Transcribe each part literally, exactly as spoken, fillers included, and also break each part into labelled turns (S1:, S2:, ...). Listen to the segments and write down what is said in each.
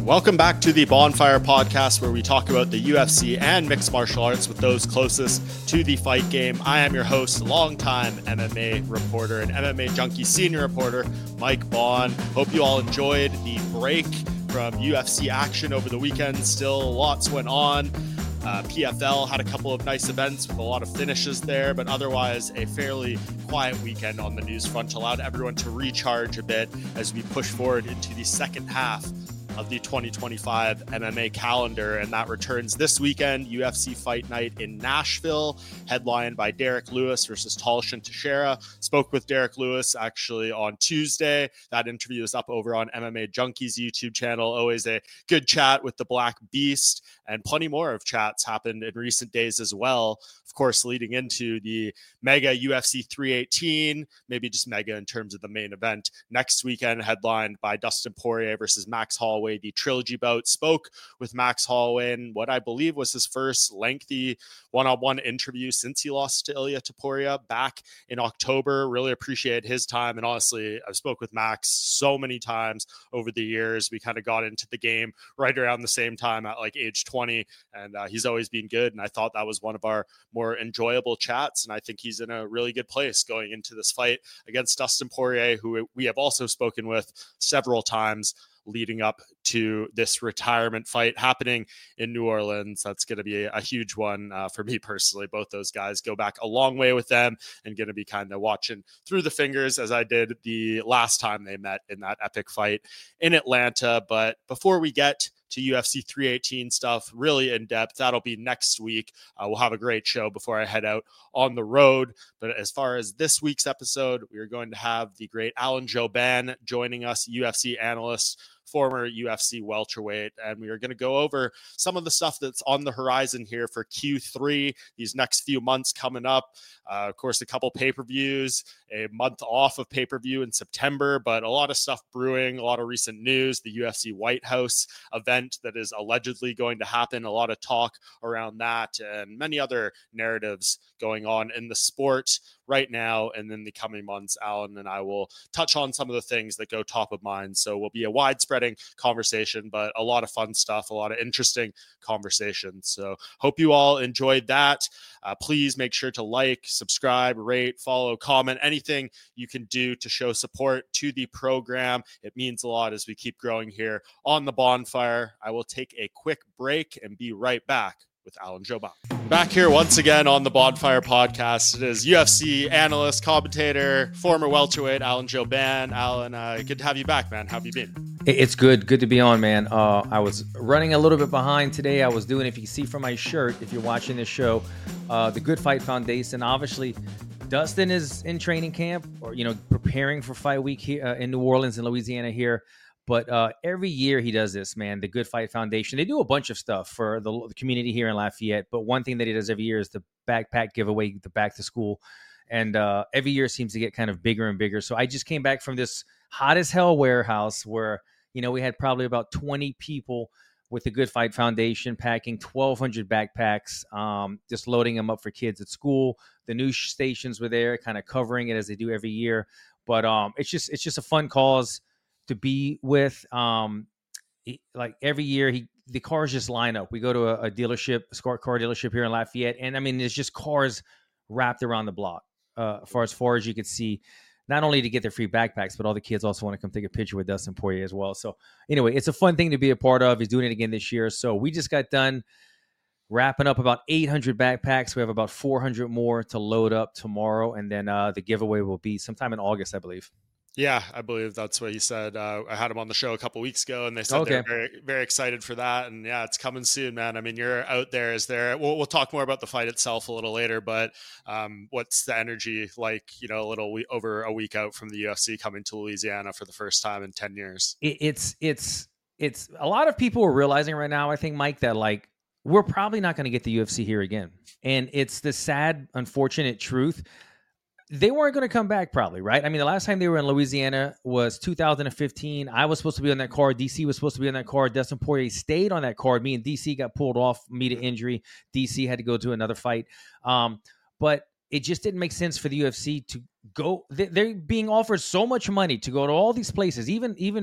S1: Welcome back to the Bonfire Podcast, where we talk about the U F C and mixed martial arts with those closest to the fight game. I am your host, longtime M M A reporter and M M A Junkie senior reporter, Mike Bond. Hope you all enjoyed the break from U F C action over the weekend. Still lots went on. Uh, P F L had a couple of nice events with a lot of finishes there, but otherwise a fairly quiet weekend on the news front. Allowed everyone to recharge a bit as we push forward into the second half of the twenty twenty-five M M A calendar, and that returns this weekend. U F C Fight Night in Nashville, headlined by Derek Lewis versus Talshin Teixeira. Spoke with Derek Lewis actually on Tuesday. That interview is up over on M M A Junkies YouTube channel. Always a good chat with the Black Beast, and plenty more of chats happened in recent days as well. Of course, leading into the mega U F C three eighteen, maybe just mega in terms of the main event next weekend, headlined by Dustin Poirier versus Max Holloway. The trilogy bout. Spoke with Max Holloway in what I believe was his first lengthy one-on-one interview since he lost to Ilia Topuria back in October. Really appreciate his time. And honestly, I've spoke with Max so many times over the years. We kind of got into the game right around the same time at like age twenty, and uh, he's always been good. And I thought that was one of our more enjoyable chats. And I think he's in a really good place going into this fight against Dustin Poirier, who we have also spoken with several times leading up to this retirement fight happening in New Orleans. That's going to be a, a huge one uh, for me personally. Both those guys go back a long way with them, and going to be kind of watching through the fingers as I did the last time they met in that epic fight in Atlanta. But before we get to U F C three eighteen stuff really in depth, that'll be next week. Uh, we'll have a great show before I head out on the road. But as far as this week's episode, we are going to have the great Alan Jouban joining us, U F C analyst, former U F C welterweight, and we are going to go over some of the stuff that's on the horizon here for Q three, these next few months coming up. Uh, of course, a couple pay-per-views, a month off of pay-per-view in September, but a lot of stuff brewing, a lot of recent news, the U F C White House event that is allegedly going to happen, a lot of talk around that, and many other narratives going on in the sport right now. And in the coming months, Alan and I will touch on some of the things that go top of mind. So it will be a widespreading conversation, but a lot of fun stuff, a lot of interesting conversations. So hope you all enjoyed that. Uh, please make sure to like, subscribe, rate, follow, comment, anything you can do to show support to the program. It means a lot as we keep growing here on the Bonfire. I will take a quick break and be right back with Alan Jouban. Back here once again on the Bonfire Podcast. It is U F C analyst, commentator, former welterweight Alan Jouban. Alan, uh, good to have you back, man. How have you been?
S2: It's good. Good to be on, man. Uh, I was running a little bit behind today. I was doing, if you can see from my shirt, if you're watching this show, uh, the Good Fight Foundation. Obviously, Dustin is in training camp, or, you know, preparing for fight week here uh, in New Orleans and Louisiana here. But uh, every year he does this, man, the Good Fight Foundation. They do a bunch of stuff for the, the community here in Lafayette. But one thing that he does every year is the backpack giveaway, the back to school. And uh, every year seems to get kind of bigger and bigger. So I just came back from this hot as hell warehouse where, you know, we had probably about twenty people with the Good Fight Foundation packing twelve hundred backpacks, um, just loading them up for kids at school. The news stations were there kind of covering it as they do every year. But um, it's just it's just a fun cause to be with. Um, he, like every year, he the cars just line up. We go to a, a dealership, a car, car dealership here in Lafayette, and I mean, there's just cars wrapped around the block, uh, for as far as you could see. Not only to get their free backpacks, but all the kids also want to come take a picture with Dustin Poirier as well. So anyway, it's a fun thing to be a part of. He's doing it again this year. So we just got done wrapping up about eight hundred backpacks. We have about four hundred more to load up tomorrow, and then uh, the giveaway will be sometime in August, I believe.
S1: Yeah, I believe that's what he said. Uh, I had him on the show a couple weeks ago, and they said
S2: Okay.
S1: they're very, very excited for that. And yeah, it's coming soon, man. I mean, you're out there. Is there? We'll, we'll talk more about the fight itself a little later, but um, what's the energy like? You know, a little we- over a week out from the U F C coming to Louisiana for the first time in ten years.
S2: It, it's it's it's a lot of people are realizing right now, I think, Mike, that like we're probably not going to get the U F C here again, and it's the sad, unfortunate truth. They weren't going to come back probably, right? I mean, the last time they were in Louisiana was two thousand fifteen. I was supposed to be on that card. D C was supposed to be on that card. Dustin Poirier stayed on that card. Me and D C got pulled off, me to injury. D C had to go to another fight. Um, but it just didn't make sense for the U F C to go. They're being offered so much money to go to all these places, even, even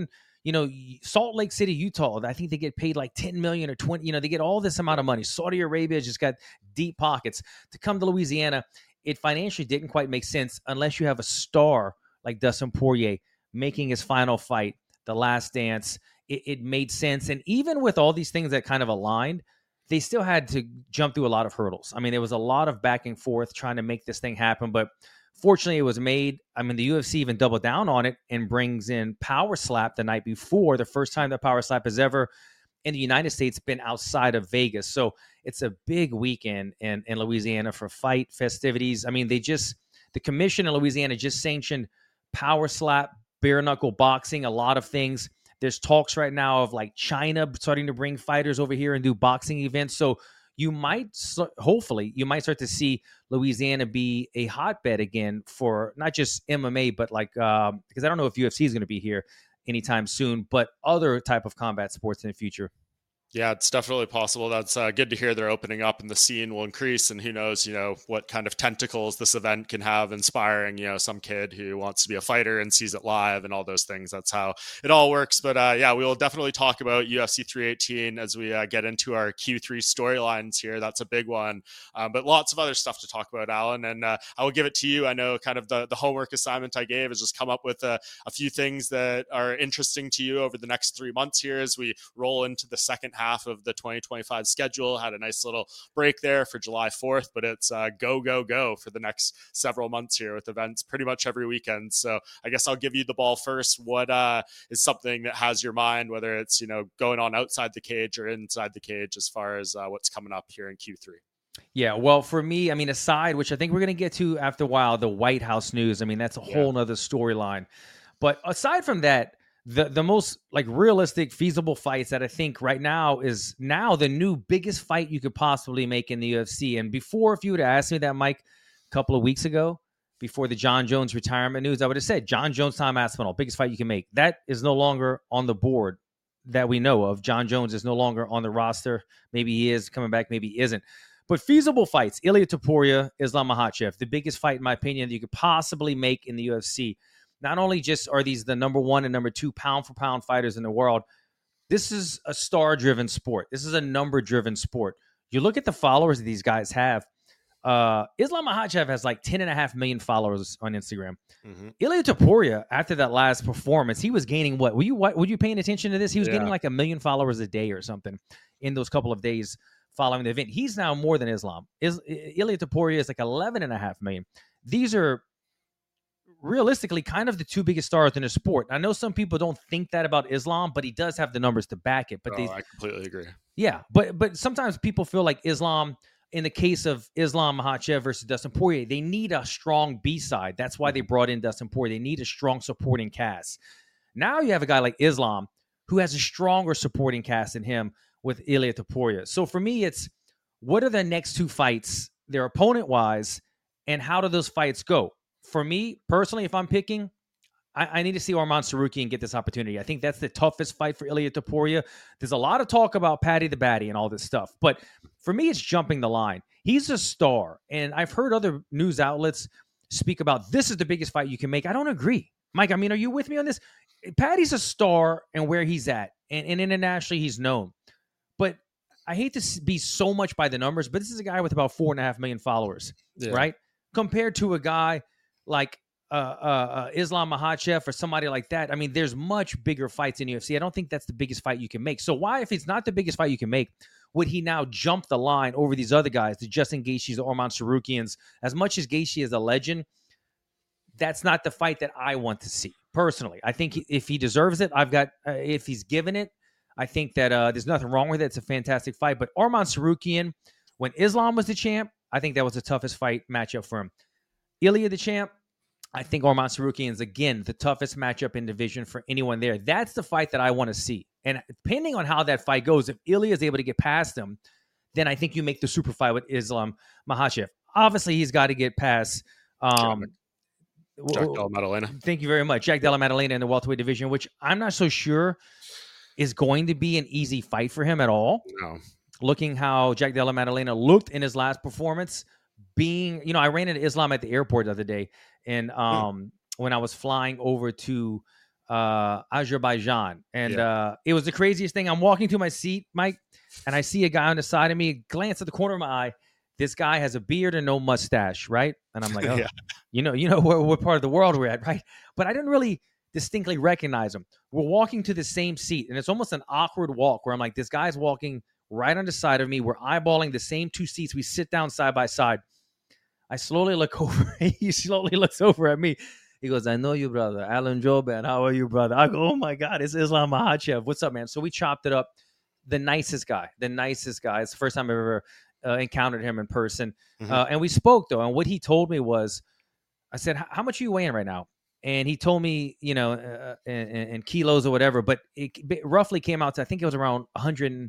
S2: You know, Salt Lake City, Utah, I think they get paid like ten million or twenty, you know, they get all this amount of money. Saudi Arabia just got deep pockets. To come to Louisiana, it financially didn't quite make sense unless you have a star like Dustin Poirier making his final fight, The Last Dance. It, it made sense. And even with all these things that kind of aligned, they still had to jump through a lot of hurdles. I mean, there was a lot of back and forth trying to make this thing happen, but fortunately it was made. I mean, the U F C even doubled down on it and brings in Power Slap the night before, the first time that Power Slap has ever in the United States been outside of Vegas. So it's a big weekend in, in Louisiana for fight festivities. I mean, they just, the commission in Louisiana just sanctioned Power Slap, bare knuckle boxing, a lot of things. There's talks right now of like China starting to bring fighters over here and do boxing events. So you might, hopefully, you might start to see Louisiana be a hotbed again for not just M M A, but like, um, because I don't know if U F C is going to be here anytime soon, but other type of combat sports in the future.
S1: Yeah, it's definitely possible. That's uh, good to hear they're opening up and the scene will increase. And who knows, you know, what kind of tentacles this event can have, inspiring, you know, some kid who wants to be a fighter and sees it live and all those things. That's how it all works. But uh, yeah, we will definitely talk about U F C three eighteen as we uh, get into our Q three storylines here. That's a big one. Um, but lots of other stuff to talk about, Alan. And uh, I will give it to you. I know kind of the, the homework assignment I gave is just come up with a, a few things that are interesting to you over the next three months here as we roll into the second half of the twenty twenty-five schedule. Had a nice little break there for July fourth, but it's uh, go, go, go for the next several months here with events pretty much every weekend. So I guess I'll give you the ball first. What uh, is something that has your mind, whether it's, you know, going on outside the cage or inside the cage as far as uh, what's coming up here in Q three?
S2: Yeah, well, for me, I mean, aside, which I think we're going to get to after a while, the White House news. I mean, that's a
S1: Yeah.
S2: whole nother storyline. But aside from that, the the most like realistic, feasible fights that I think right now is now the new biggest fight you could possibly make in the U F C. And before, if you would have asked me that, Mike, a couple of weeks ago, before the John Jones retirement news, I would have said John Jones, Tom Aspinall, biggest fight you can make. That is no longer on the board that we know of. John Jones is no longer on the roster. Maybe he is coming back, maybe he isn't. But feasible fights, Ilia Topuria, Islam Makhachev, the biggest fight, in my opinion, that you could possibly make in the U F C. Not only just are these the number one and number two pound for pound fighters in the world, this is a star-driven sport. This is a number-driven sport. You look at the followers that these guys have. Uh, Islam Makhachev has like ten and a half million followers on Instagram. Mm-hmm. Ilia Topuria, after that last performance, he was gaining what? Were you what, were you paying attention to this? He was yeah. getting like a million followers a day or something in those couple of days following the event. He's now more than Islam. Is, Ilia Topuria is like eleven and a half million. These are realistically kind of the two biggest stars in the sport. I know some people don't think that about Islam, but he does have the numbers to back it. But
S1: oh,
S2: they,
S1: I completely agree.
S2: Yeah, but but sometimes people feel like Islam, in the case of Islam Makhachev versus Dustin Poirier, they need a strong B-side. That's why they brought in Dustin Poirier. They need a strong supporting cast. Now you have a guy like Islam who has a stronger supporting cast than him with Ilia Topuria. So for me, it's what are the next two fights, their opponent-wise, and how do those fights go? For me, personally, if I'm picking, I, I need to see Arman Tsarukyan get this opportunity. I think that's the toughest fight for Ilia Topuria. There's a lot of talk about Paddy the Baddy and all this stuff. But for me, it's jumping the line. He's a star. And I've heard other news outlets speak about this is the biggest fight you can make. I don't agree. Mike, I mean, are you with me on this? Paddy's a star and where he's at. And, and internationally, he's known. But I hate to be so much by the numbers, but this is a guy with about four and a half million followers, yeah. right? Compared to a guy like uh, uh, uh, Islam Makhachev or somebody like that. I mean, there's much bigger fights in U F C. I don't think that's the biggest fight you can make. So why, if it's not the biggest fight you can make, would he now jump the line over these other guys, the Justin Gaethjes, the Arman Tsarukyan's? As much as Gaethje is a legend, that's not the fight that I want to see, personally. I think if he deserves it, I've got, uh, if he's given it, I think that uh, there's nothing wrong with it. It's a fantastic fight. But Arman Tsarukyan, when Islam was the champ, I think that was the toughest fight matchup for him. Ilia the champ, I think Arman Tsarukyan is, again, the toughest matchup in division for anyone there. That's the fight that I want to see. And depending on how that fight goes, if Ilia is able to get past him, then I think you make the super fight with Islam Makhachev. Obviously, he's got to get past um,
S1: Jack Della Maddalena.
S2: Thank you very much. Jack Della Maddalena in the welterweight division, which I'm not so sure is going to be an easy fight for him at all.
S1: No.
S2: Looking how Jack Della Maddalena looked in his last performance, being, you know, I ran into Islam at the airport the other day, and um, mm. when I was flying over to uh, Azerbaijan. And
S1: Yeah.
S2: uh, it was the craziest thing. I'm walking to my seat, Mike, and I see a guy on the side of me, glance at the corner of my eye. This guy has a beard and no mustache, right? And I'm like, oh,
S1: Yeah.
S2: you know, you know what, what part of the world we're at, right? But I didn't really distinctly recognize him. We're walking to the same seat, and it's almost an awkward walk where I'm like, this guy's walking right on the side of me. We're eyeballing the same two seats. We sit down side by side. I slowly look over. He slowly looks over at me. He goes, I know you, brother. Alan Joban. How are you, brother? I go, oh, my God. It's Islam Makhachev. What's up, man? So we chopped it up. The nicest guy. The nicest guy. It's the first time I've ever uh, encountered him in person. Mm-hmm. Uh, and we spoke, though. And what he told me was, I said, how much are you weighing right now? And he told me, you know, uh, in, in kilos or whatever. But it, it roughly came out to, I think it was around one hundred,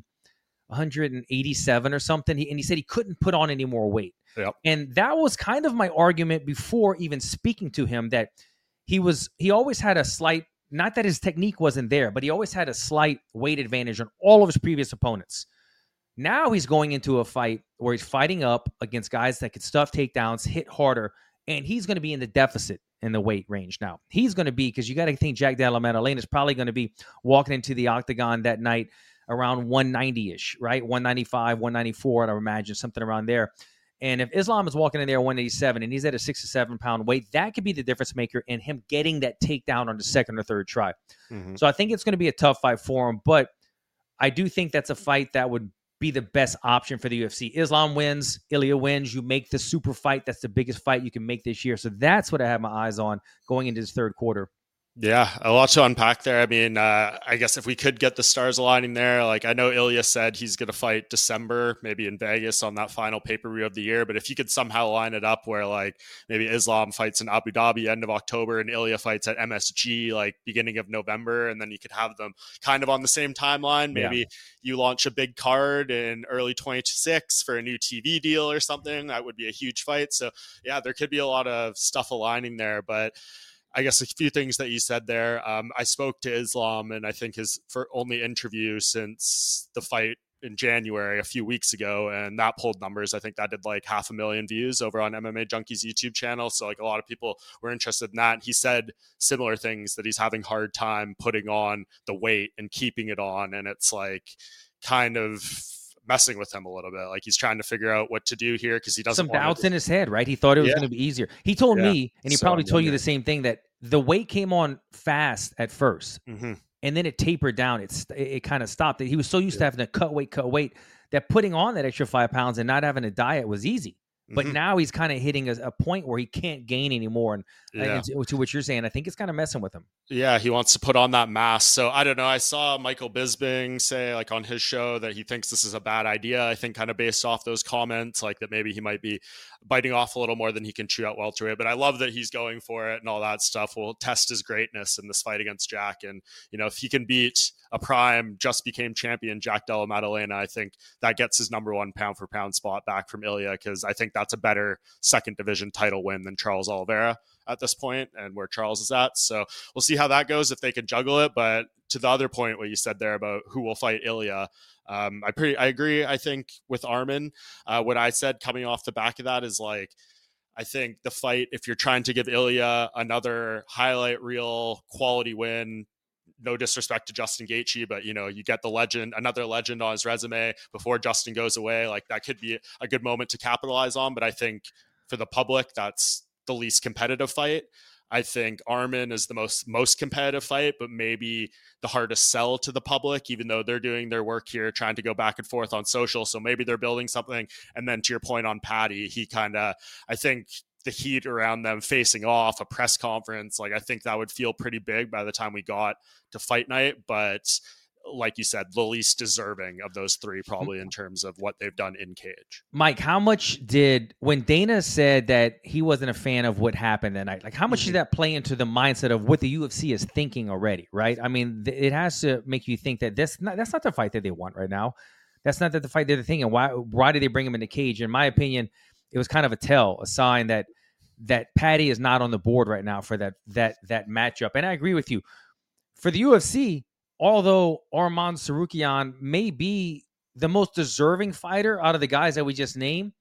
S2: one eighty-seven or something. He, and he said he couldn't put on any more weight.
S1: Yep.
S2: And that was kind of my argument before even speaking to him, that he was, he always had a slight, not that his technique wasn't there, but he always had a slight weight advantage on all of his previous opponents. Now he's going into a fight where he's fighting up against guys that could stuff takedowns, hit harder, and he's going to be in the deficit in the weight range now. He's going to be, because you got to think Jack Della Maddalena is probably going to be walking into the octagon that night around one ninety-ish, right? one ninety-five, one ninety-four, I'd imagine, something around there. And if Islam is walking in there one eighty-seven and he's at a six to seven pound weight, that could be the difference maker in him getting that takedown on the second or third try. Mm-hmm. So I think it's going to be a tough fight for him, but I do think that's a fight that would be the best option for the U F C. Islam wins, Ilya wins. You make the super fight. That's the biggest fight you can make this year. So that's what I have my eyes on going into this third quarter.
S1: Yeah, a lot to unpack there. I mean, uh, I guess if we could get the stars aligning there, like I know Ilya said he's going to fight December, maybe in Vegas on that final pay-per-view of the year. But if you could somehow line it up where like maybe Islam fights in Abu Dhabi end of October and Ilya fights at M S G like beginning of November, and then you could have them kind of on the same timeline. Maybe yeah. you launch a big card in early twenty-six for a new T V deal or something. That would be a huge fight. So yeah, there could be a lot of stuff aligning there, but I guess a few things that you said there. Um, I spoke to Islam, and I think his for only interview since the fight in January a few weeks ago, and that pulled numbers. I think that did like half a million views over on M M A Junkie's YouTube channel. So like a lot of people were interested in that. He said similar things, that he's having hard time putting on the weight and keeping it on, and it's like kind of messing with him a little bit. Like he's trying to figure out what to do here because he doesn't
S2: some doubts to... in his head, right? He thought it was yeah. going to be easier. He told yeah. me, and he so probably told you the same thing, that the weight came on fast at first, mm-hmm. and then it tapered down. It's it, it kind of stopped. He was so used yeah. to having to cut weight, cut weight, that putting on that extra five pounds and not having a diet was easy. But mm-hmm. now he's kind of hitting a, a point where he can't gain anymore. And, yeah. and to, to what you're saying, I think it's kind of messing with him.
S1: Yeah, he wants to put on that mask. So I don't know. I saw Michael Bisping say like on his show that he thinks this is a bad idea. I think kind of based off those comments, like that maybe he might be biting off a little more than he can chew at welterweight. But I love that he's going for it and all that stuff. Will test his greatness in this fight against Jack. And, you know, if he can beat a prime, just became champion Jack Della Maddalena, I think that gets his number one pound for pound spot back from Ilya, because I think that's a better second division title win than Charles Oliveira at this point and where Charles is at. So we'll see how that goes if they can juggle it. But to the other point, what you said there about who will fight Ilya, um, I pretty I agree. I think with Arman, uh, what I said coming off the back of that is like, I think the fight, if you're trying to give Ilya another highlight reel quality win, no disrespect to Justin Gaethje, but you know, you get the legend, another legend on his resume before Justin goes away. Like that could be a good moment to capitalize on. But I think for the public, that's the least competitive fight. I think Arman is the most most competitive fight, but maybe the hardest sell to the public, even though they're doing their work here, trying to go back and forth on social. So maybe they're building something. And then to your point on Paddy, he kind of, I think the heat around them facing off, a press conference, like I think that would feel pretty big by the time we got to fight night. But like you said, the least deserving of those three, probably in terms of what they've done in cage.
S2: Mike, how much did, when Dana said that he wasn't a fan of what happened that night, like how much mm-hmm. did that play into the mindset of what the U F C is thinking already, right? I mean, th- it has to make you think that this not, that's not the fight that they want right now. That's not the fight they're thinking. Why, why did they bring him in the cage? In my opinion, it was kind of a tell, a sign that that Paddy is not on the board right now for that that that matchup. And I agree with you. For the U F C, although Arman Tsarukyan may be the most deserving fighter out of the guys that we just named,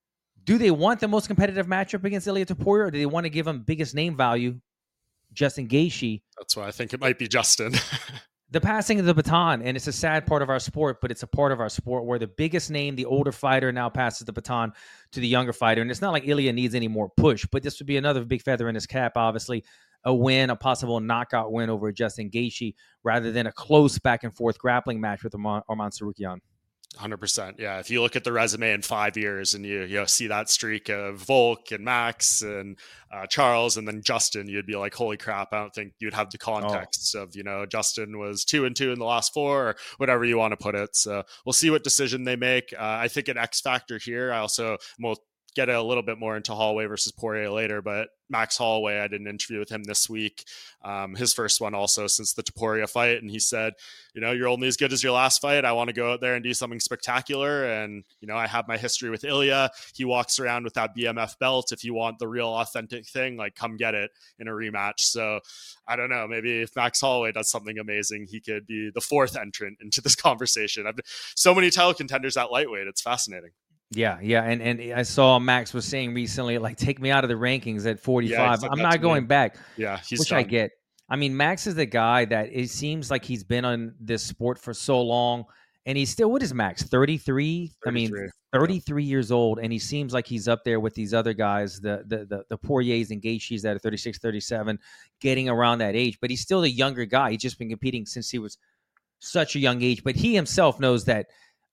S2: do they want the most competitive matchup against Ilia Topuria, or do they want to give him biggest name value, Justin Gaethje,
S1: That's why I think it might be Justin.
S2: The passing of the baton, and it's a sad part of our sport, but it's a part of our sport where the biggest name, the older fighter, now passes the baton to the younger fighter. And it's not like Ilya needs any more push, but this would be another big feather in his cap, obviously. A win, a possible knockout win over Justin Gaethje, rather than a close back and forth grappling match with Arman, Arman Tsarukyan.
S1: one hundred percent. Yeah. If you look at the resume in five years and you, you know, see that streak of Volk and Max and uh, Charles and then Justin, you'd be like, holy crap. I don't think you'd have the context oh. of, you know, Justin was two and two in the last four or whatever you want to put it. So we'll see what decision they make. Uh, I think an X factor here. I also will get a little bit more into Holloway versus Poirier later, but Max Holloway, I did an interview with him this week. Um, his first one also since the Topuria fight. And he said, you know, you're only as good as your last fight. I want to go out there and do something spectacular. And, you know, I have my history with Ilya. He walks around with that B M F belt. If you want the real authentic thing, like come get it in a rematch. So I don't know, maybe if Max Holloway does something amazing, he could be the fourth entrant into this conversation. I've so many title contenders at lightweight. It's fascinating.
S2: Yeah, yeah, and and I saw Max was saying recently, like, take me out of the rankings at forty-five. Yeah, I'm not going me. back.
S1: Yeah, he's
S2: which
S1: done.
S2: I get. I mean, Max is the guy that it seems like he's been on this sport for so long, and he's still, what is Max, thirty-three? I mean, thirty-three yeah. years old, and he seems like he's up there with these other guys, the the the, the Poiriers and Gaethjes that are thirty-six, thirty-seven, getting around that age. But he's still the younger guy. He's just been competing since he was such a young age. But he himself knows that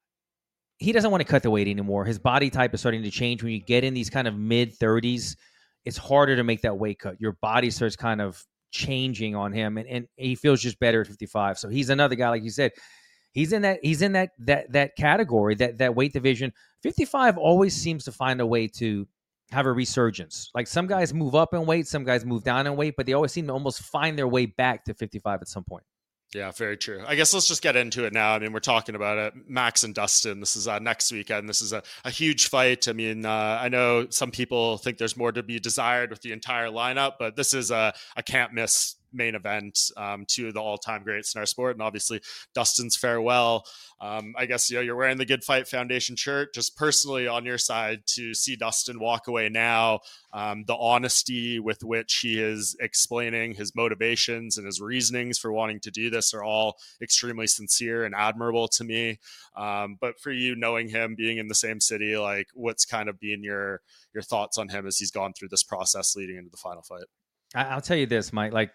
S2: he doesn't want to cut the weight anymore. His body type is starting to change. When you get in these kind of mid thirties, it's harder to make that weight cut. Your body starts kind of changing on him, and, and he feels just better at fifty-five. So he's another guy, like you said, he's in that he's in that that that category, that that weight division. fifty-five always seems to find a way to have a resurgence. Like some guys move up in weight, some guys move down in weight, but they always seem to almost find their way back to fifty-five at some point.
S1: Yeah, very true. I guess let's just get into it now. I mean, we're talking about it. Max and Dustin, this is uh, next weekend. This is a, a huge fight. I mean, uh, I know some people think there's more to be desired with the entire lineup, but this is a, a can't miss main event, um, two of the all-time greats in our sport. And obviously Dustin's farewell. Um, I guess, you know, you're wearing the Good Fight Foundation shirt. Just personally on your side, to see Dustin walk away now, um, the honesty with which he is explaining his motivations and his reasonings for wanting to do this are all extremely sincere and admirable to me. Um, but for you, knowing him, being in the same city, like what's kind of been your, your thoughts on him as he's gone through this process leading into the final fight?
S2: I'll tell you this, Mike, like,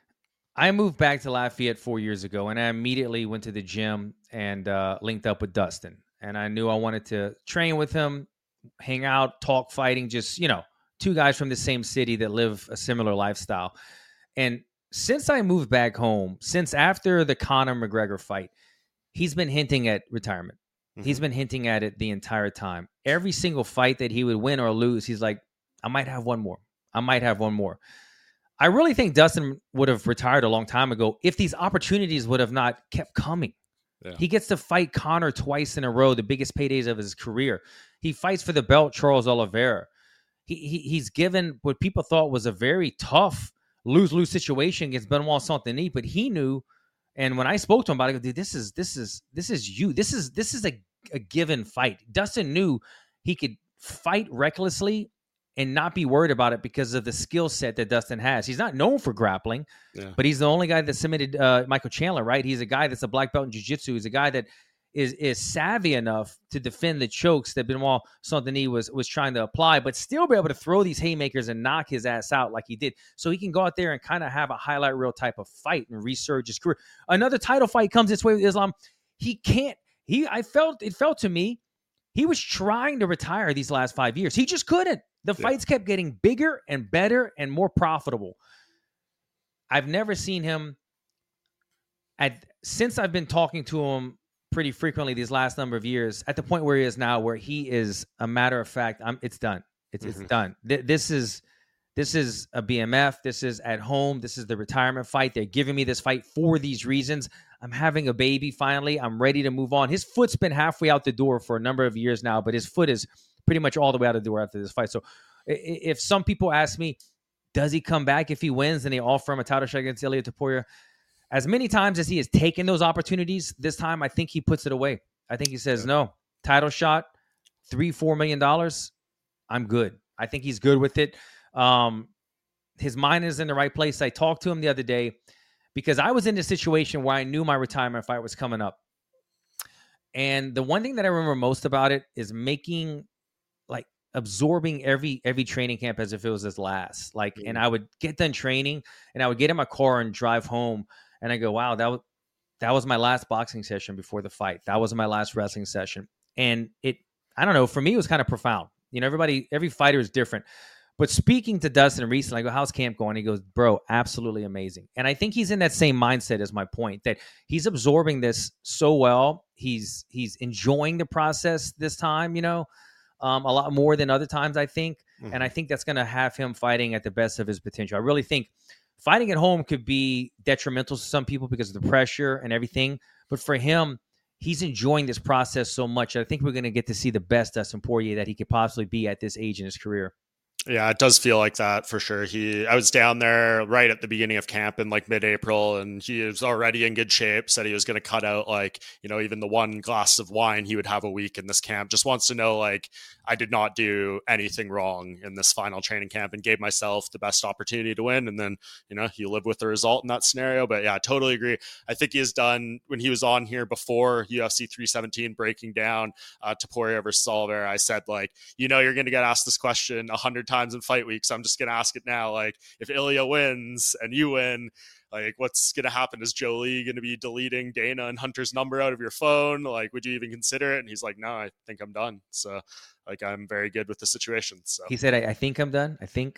S2: I moved back to Lafayette four years ago, and I immediately went to the gym and uh, linked up with Dustin. And I knew I wanted to train with him, hang out, talk fighting, just, you know, two guys from the same city that live a similar lifestyle. And since I moved back home, since after the Conor McGregor fight, he's been hinting at retirement. Mm-hmm. He's been hinting at it the entire time. Every single fight that he would win or lose, he's like, I might have one more. I might have one more. I really think Dustin would have retired a long time ago if these opportunities would have not kept coming. Yeah. He gets to fight Conor twice in a row, the biggest paydays of his career. He fights for the belt, Charles Oliveira. He, he He's given what people thought was a very tough lose-lose situation against Benoit Saint-Denis, but he knew, and when I spoke to him about it, I go, dude, this is this is this is you. This is this is a, a given fight. Dustin knew he could fight recklessly and not be worried about it because of the skill set that Dustin has. He's not known for grappling, yeah. but he's the only guy that submitted uh, Michael Chandler, right? He's a guy that's a black belt in jiu-jitsu. He's a guy that is is savvy enough to defend the chokes that Benoit Saint-Denis was, was trying to apply, but still be able to throw these haymakers and knock his ass out like he did. So he can go out there and kind of have a highlight reel type of fight and resurge his career. Another title fight comes this way with Islam. He can't, he, I felt, it felt to me, he was trying to retire these last five years. He just couldn't. The yeah. fights kept getting bigger and better and more profitable. I've never seen him at since I've been talking to him pretty frequently these last number of years at the point where he is now, where he is a matter of fact, I'm, it's done. It's, mm-hmm. it's done. Th- this is this is a B M F. This is at home. This is the retirement fight. They're giving me this fight for these reasons. I'm having a baby finally. I'm ready to move on. His foot's been halfway out the door for a number of years now, but his foot is pretty much all the way out the door after this fight. So if some people ask me, does he come back if he wins and they offer him a title shot against Ilia Topuria? As many times as he has taken those opportunities, this time I think he puts it away. I think he says, yeah. no, title shot, three, four million dollars, I'm good. I think he's good with it. Um, his mind is in the right place. I talked to him the other day because I was in a situation where I knew my retirement fight was coming up. And the one thing that I remember most about it is making, like, absorbing every every training camp as if it was his last. Like, mm-hmm. and I would get done training and I would get in my car and drive home and I go, wow, that was, that was my last boxing session before the fight. That was my last wrestling session. And it, I don't know, for me, it was kind of profound. You know, everybody, every fighter is different. But speaking to Dustin recently, I go, how's camp going? He goes, bro, absolutely amazing. And I think he's in that same mindset as my point, that he's absorbing this so well. He's he's enjoying the process this time, you know, um, a lot more than other times, I think. Mm-hmm. And I think that's going to have him fighting at the best of his potential. I really think fighting at home could be detrimental to some people because of the pressure and everything. But for him, he's enjoying this process so much. I think we're going to get to see the best Dustin Poirier that he could possibly be at this age in his career.
S1: Yeah, it does feel like that for sure. He, I was down there right at the beginning of camp in like mid-April, and he was already in good shape. Said he was going to cut out like, you know, even the one glass of wine he would have a week in this camp. Just wants to know, like, I did not do anything wrong in this final training camp and gave myself the best opportunity to win. And then, you know, you live with the result in that scenario. But yeah, I totally agree. I think he has done, when he was on here before U F C three seventeen breaking down uh, to Poirier versus Oliveira, I said, like, you know, you're going to get asked this question a hundred times in fight week, so I'm just going to ask it now. Like, if Ilya wins and you win, like, what's going to happen? Is Jolie going to be deleting Dana and Hunter's number out of your phone? Like, would you even consider it? And he's like, no, I think I'm done. So, like, I'm very good with the situation. So
S2: he said, I, I think I'm done. I think.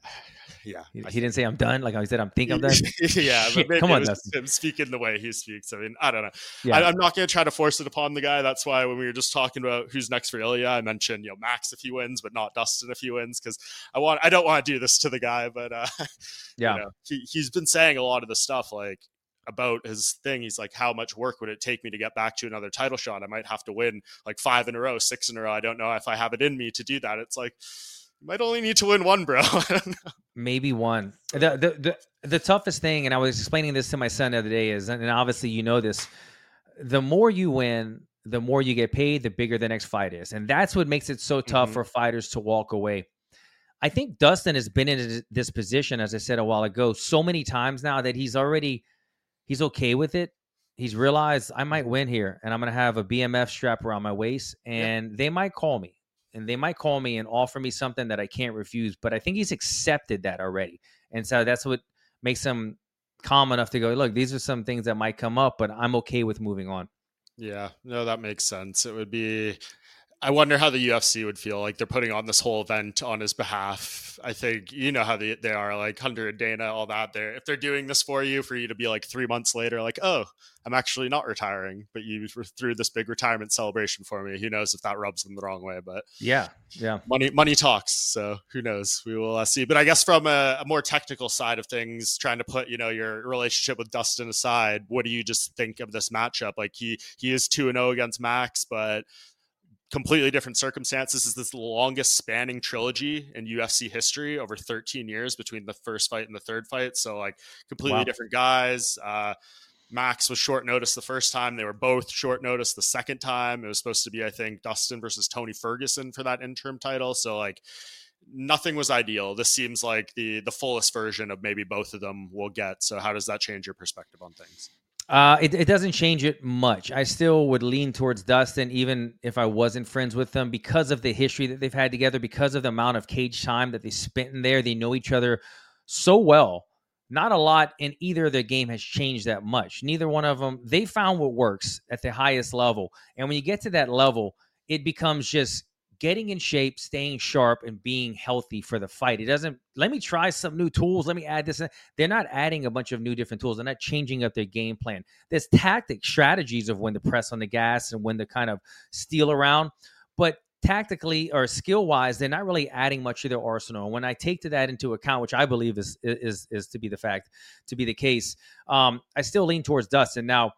S1: Yeah.
S2: He, he didn't say I'm done. Like I said, I'm think I'm done.
S1: Yeah. But maybe
S2: Come on,
S1: it was
S2: Dustin.
S1: him speaking the way he speaks. I mean, I don't know.
S2: Yeah.
S1: I, I'm not going to try to force it upon the guy. That's why when we were just talking about who's next for Ilya, I mentioned, you know, Max if he wins, but not Dustin if he wins, because I want, I don't want to do this to the guy, but uh,
S2: yeah,
S1: you know, he, he's been saying a lot of the stuff like about his thing. He's like, how much work would it take me to get back to another title shot? I might have to win like five in a row, six in a row. I don't know if I have it in me to do that. It's like, you might only need to win one, bro. I don't know.
S2: Maybe one. The, the the the toughest thing, and I was explaining this to my son the other day, is, and obviously you know this, the more you win, the more you get paid, the bigger the next fight is. And that's what makes it so tough mm-hmm. for fighters to walk away. I think Dustin has been in this position, as I said a while ago, so many times now that he's already, he's okay with it. He's realized I might win here, and I'm going to have a B M F strap around my waist, and yeah. they might call me. And they might call me and offer me something that I can't refuse. But I think he's accepted that already. And so that's what makes him calm enough to go, look, these are some things that might come up, but I'm okay with moving on.
S1: Yeah, no, that makes sense. It would be, I wonder how the U F C would feel like they're putting on this whole event on his behalf. I think, you know how they, they are, like Hunter and Dana, all that. They're, if they're doing this for you, for you to be like three months later, like, oh, I'm actually not retiring, but you threw this big retirement celebration for me. Who knows if that rubs them the wrong way, but
S2: yeah, yeah.
S1: Money, money talks. So who knows? We will uh, see. But I guess from a, a more technical side of things, trying to put, you know, your relationship with Dustin aside, what do you just think of this matchup? Like he, he is two and oh against Max, but completely different circumstances. This is this longest spanning trilogy in U F C history, over thirteen years between the first fight and the third fight. So like completely wow. different guys. Uh, Max was short notice the first time. They were both short notice the second time. It was supposed to be, I think, Dustin versus Tony Ferguson for that interim title. So like nothing was ideal. This seems like the the fullest version of maybe both of them will get. So how does that change your perspective on things?
S2: Uh, it, it doesn't change it much. I still would lean towards Dustin, even if I wasn't friends with them, because of the history that they've had together, because of the amount of cage time that they spent in there. They know each other so well. Not a lot in either of their game has changed that much. Neither one of them, they found what works at the highest level. And when you get to that level, it becomes just getting in shape, staying sharp, and being healthy for the fight. It doesn't, let me try some new tools. Let me add this. They're not adding a bunch of new different tools. They're not changing up their game plan. There's tactic strategies of when to press on the gas and when to kind of steal around. But tactically or skill-wise, they're not really adding much to their arsenal. When I take to that into account, which I believe is is is to be the fact, to be the case, um, I still lean towards Dustin. Now,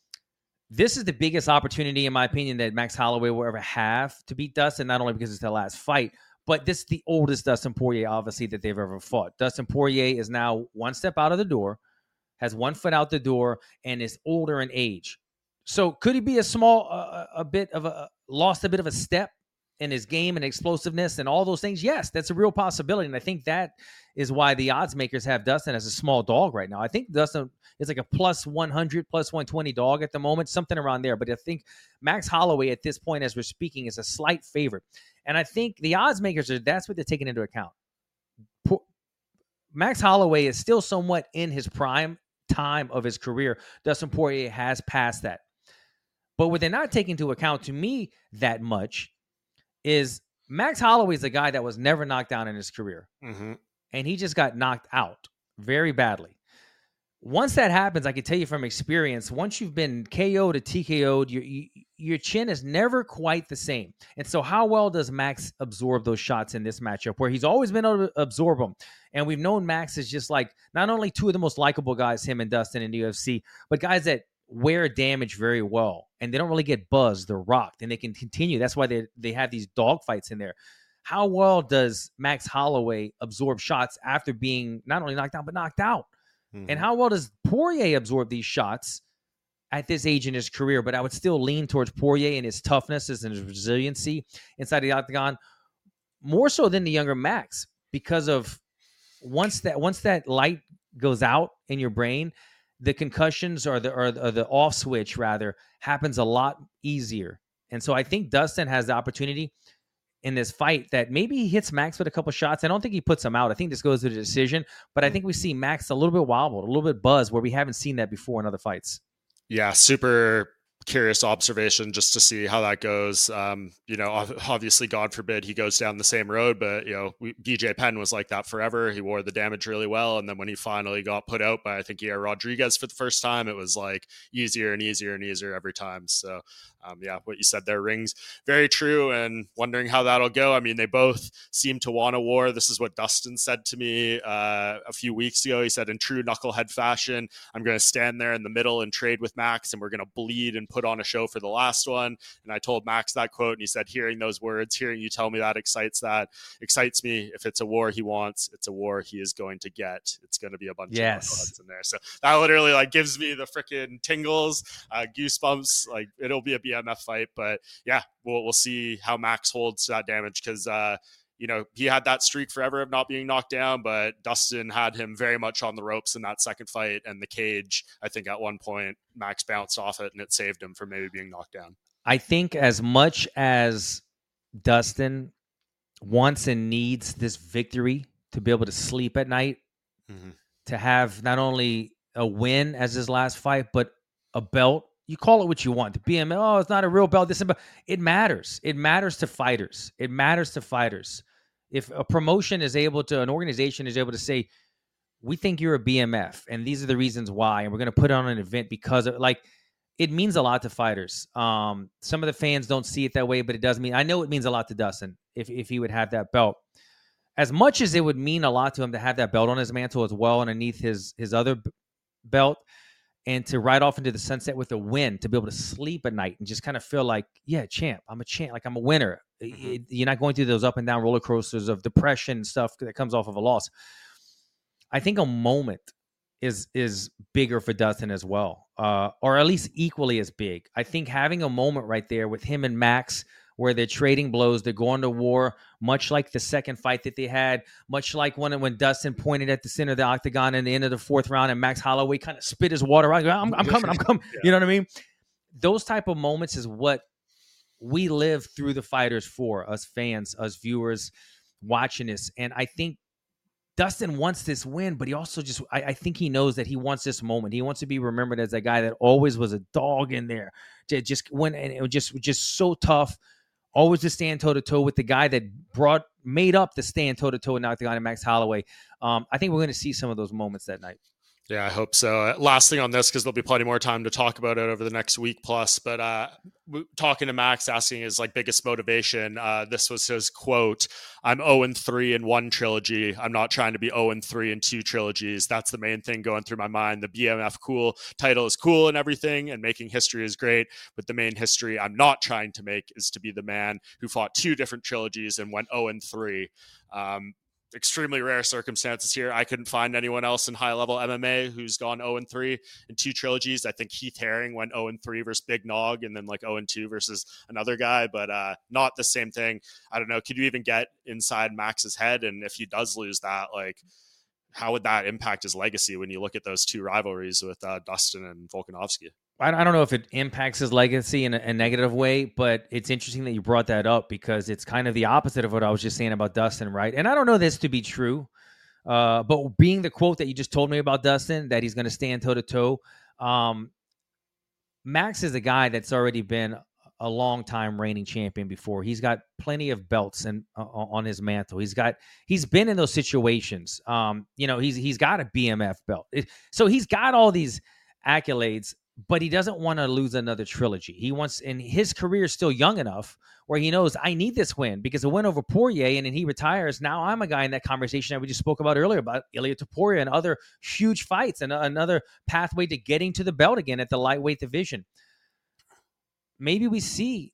S2: this is the biggest opportunity, in my opinion, that Max Holloway will ever have to beat Dustin, not only because it's their last fight, but this is the oldest Dustin Poirier, obviously, that they've ever fought. Dustin Poirier is now one step out of the door, has one foot out the door, and is older in age. So could he be a small, uh, a bit of a, lost a bit of a step in his game and explosiveness and all those things, yes, that's a real possibility. And I think that is why the odds makers have Dustin as a small dog right now. I think Dustin is like a plus one hundred, plus one twenty dog at the moment, something around there. But I think Max Holloway at this point, as we're speaking, is a slight favorite. And I think the odds makers, are that's what they're taking into account. Max Holloway is still somewhat in his prime time of his career. Dustin Poirier has passed that. But what they're not taking into account, to me, that much is Max Holloway is a guy that was never knocked down in his career.
S1: Mm-hmm.
S2: And he just got knocked out very badly. Once that happens, I can tell you from experience, once you've been K O'd or T K O'd, your, your chin is never quite the same. And so how well does Max absorb those shots in this matchup where he's always been able to absorb them? And we've known Max is just like not only two of the most likable guys, him and Dustin in the U F C, but guys that wear damage very well. And they don't really get buzzed. They're rocked. And they can continue. That's why they, they have these dogfights in there. How well does Max Holloway absorb shots after being not only knocked down, but knocked out? Mm-hmm. And how well does Poirier absorb these shots at this age in his career? But I would still lean towards Poirier and his toughness and his resiliency inside the octagon, more so than the younger Max, because of once that once that light goes out in your brain, the concussions or the or, or the off switch rather happens a lot easier. And so I think Dustin has the opportunity in this fight that maybe he hits Max with a couple shots. I don't think he puts him out. I think this goes to the decision, but I think we see Max a little bit wobbled, a little bit buzzed where we haven't seen that before in other fights.
S1: Yeah, super curious observation just to see how that goes. Um, you know, obviously, God forbid he goes down the same road, but, you know, we, B J Penn was like that forever. He wore the damage really well. And then when he finally got put out by, I think, Yair Rodriguez for the first time, it was like easier and easier and easier every time. So, um, yeah, what you said there rings very true, and wondering how that'll go. I mean, they both seem to want a war. This is what Dustin said to me uh, a few weeks ago. He said, in true knucklehead fashion, I'm going to stand there in the middle and trade with Max, and we're going to bleed and put on a show for the last one. And I told Max that quote, and he said, hearing those words, hearing you tell me that excites that, excites me. If it's a war he wants, it's a war he is going to get. It's going to be a bunch
S2: yes.
S1: of knuckleheads in there. So that literally like gives me the freaking tingles, uh, goosebumps. Like, it'll be a B M F fight, but yeah, we'll we'll see how Max holds that damage, because uh, you know, he had that streak forever of not being knocked down, but Dustin had him very much on the ropes in that second fight, and the cage, I think at one point Max bounced off it and it saved him from maybe being knocked down.
S2: I think as much as Dustin wants and needs this victory to be able to sleep at night, mm-hmm. to have not only a win as his last fight, but a belt. You call it what you want. The B M F, oh, it's not a real belt. This, but it matters. It matters to fighters. It matters to fighters. If a promotion is able to, an organization is able to say, we think you're a B M F, and these are the reasons why, and we're going to put on an event because of, like, it means a lot to fighters. Um, some of the fans don't see it that way, but it does mean, I know it means a lot to Dustin if, if he would have that belt. As much as it would mean a lot to him to have that belt on his mantle as well underneath his, his other b- belt, and to ride off into the sunset with a win, to be able to sleep at night and just kind of feel like, yeah, champ, I'm a champ, like I'm a winner. Mm-hmm. It, you're not going through those up and down roller coasters of depression and stuff that comes off of a loss. I think a moment is is bigger for Dustin as well, uh, or at least equally as big. I think having a moment right there with him and Max, where they're trading blows, they're going to war, much like the second fight that they had, much like when when Dustin pointed at the center of the octagon in the end of the fourth round, and Max Holloway kind of spit his water out. I'm, I'm coming, I'm coming. Yeah. You know what I mean? Those type of moments is what we live through the fighters for, us fans, us viewers watching this. And I think Dustin wants this win, but he also just, I, I think he knows that he wants this moment. He wants to be remembered as a guy that always was a dog in there. Just went, and it was just, just so tough. Always to stand toe-to-toe with the guy that brought, made up the stand toe-to-toe and knocked the guy in Max Holloway. Um, I think we're going to see some of those moments that night.
S1: Yeah, I hope so. Uh, last thing on this, because there'll be plenty more time to talk about it over the next week plus, but uh, talking to Max, asking his like biggest motivation, uh, this was his quote, I'm oh and three in one trilogy. I'm not trying to be oh and three in two trilogies. That's the main thing going through my mind. The B M F cool title is cool and everything, and making history is great, but the main history I'm not trying to make is to be the man who fought two different trilogies and went oh and three. Um, extremely rare circumstances here. I couldn't find anyone else in high level M M A who's gone oh and three in two trilogies. I think Heath Herring went oh and three versus Big Nog, and then like oh and two versus another guy, but uh, not the same thing. I don't know. Could you even get inside Max's head? And if he does lose that, like, how would that impact his legacy when you look at those two rivalries with uh, Dustin and Volkanovski?
S2: I don't know if it impacts his legacy in a, a negative way, but it's interesting that you brought that up because it's kind of the opposite of what I was just saying about Dustin, right? And I don't know this to be true, uh, but being the quote that you just told me about Dustin, that he's going to stand toe-to-toe, um, Max is a guy that's already been a long-time reigning champion before. He's got plenty of belts and uh, on his mantle. He's got he's been in those situations. Um, you know, he's he's got a B M F belt, so he's got all these accolades. But he doesn't want to lose another trilogy. He wants, and his career is still young enough where he knows I need this win because a win over Poirier and then he retires. Now I'm a guy in that conversation that we just spoke about earlier about Ilia Topuria and other huge fights and another pathway to getting to the belt again at the lightweight division. Maybe we see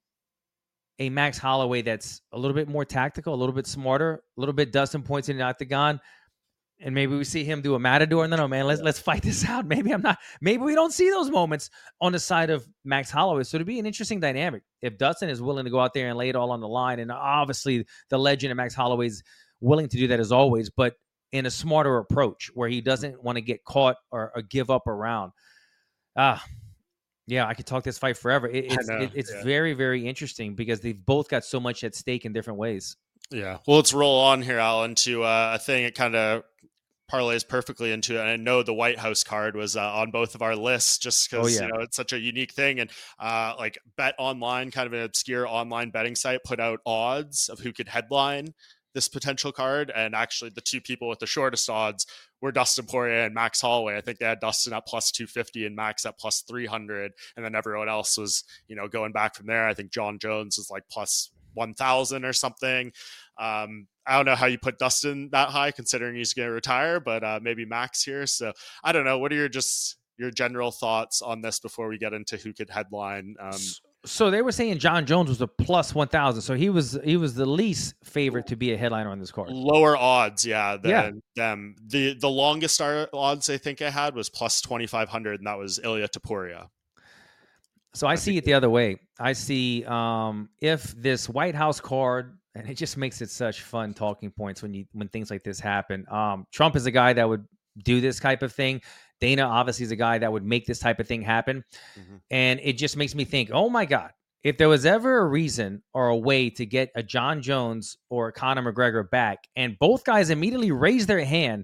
S2: a Max Holloway that's a little bit more tactical, a little bit smarter, a little bit Dustin points in the octagon. And maybe we see him do a matador. No, no, man, let's let's fight this out. Maybe I'm not. Maybe we don't see those moments on the side of Max Holloway. So it'd be an interesting dynamic if Dustin is willing to go out there and lay it all on the line. And obviously, the legend of Max Holloway is willing to do that as always, but in a smarter approach where he doesn't want to get caught or, or give up around. Ah, yeah, I could talk this fight forever. It, it's it, it's yeah. very, very interesting because they've both got so much at stake in different ways.
S1: Yeah. Well, let's roll on here, Alan, to uh, a thing that kind of parlays perfectly into it. And I know the White House card was uh, on both of our lists just because, oh, yeah. you know, it's such a unique thing. And uh, like Bet Online, kind of an obscure online betting site, put out odds of who could headline this potential card. And actually the two people with the shortest odds were Dustin Poirier and Max Holloway. I think they had Dustin at plus two fifty and Max at plus three hundred. And then everyone else was, you know, going back from there. I think John Jones was like plus one thousand or something. Um, I don't know how you put Dustin that high considering he's going to retire, but uh, maybe Max here. So I don't know. What are your just your general thoughts on this before we get into who could headline? Um,
S2: so they were saying John Jones was a plus one thousand. So he was he was the least favorite to be a headliner on this card.
S1: Lower odds, yeah, than
S2: yeah.
S1: them. The the longest odds I think I had was plus twenty-five hundred, and that was Ilia Topuria.
S2: So I, I see it the other way. I see um, if this White House card, and it just makes it such fun talking points when you when things like this happen. Um, Trump is a guy that would do this type of thing. Dana obviously is a guy that would make this type of thing happen. Mm-hmm. And it just makes me think, oh my God, if there was ever a reason or a way to get a John Jones or a Conor McGregor back, and both guys immediately raise their hand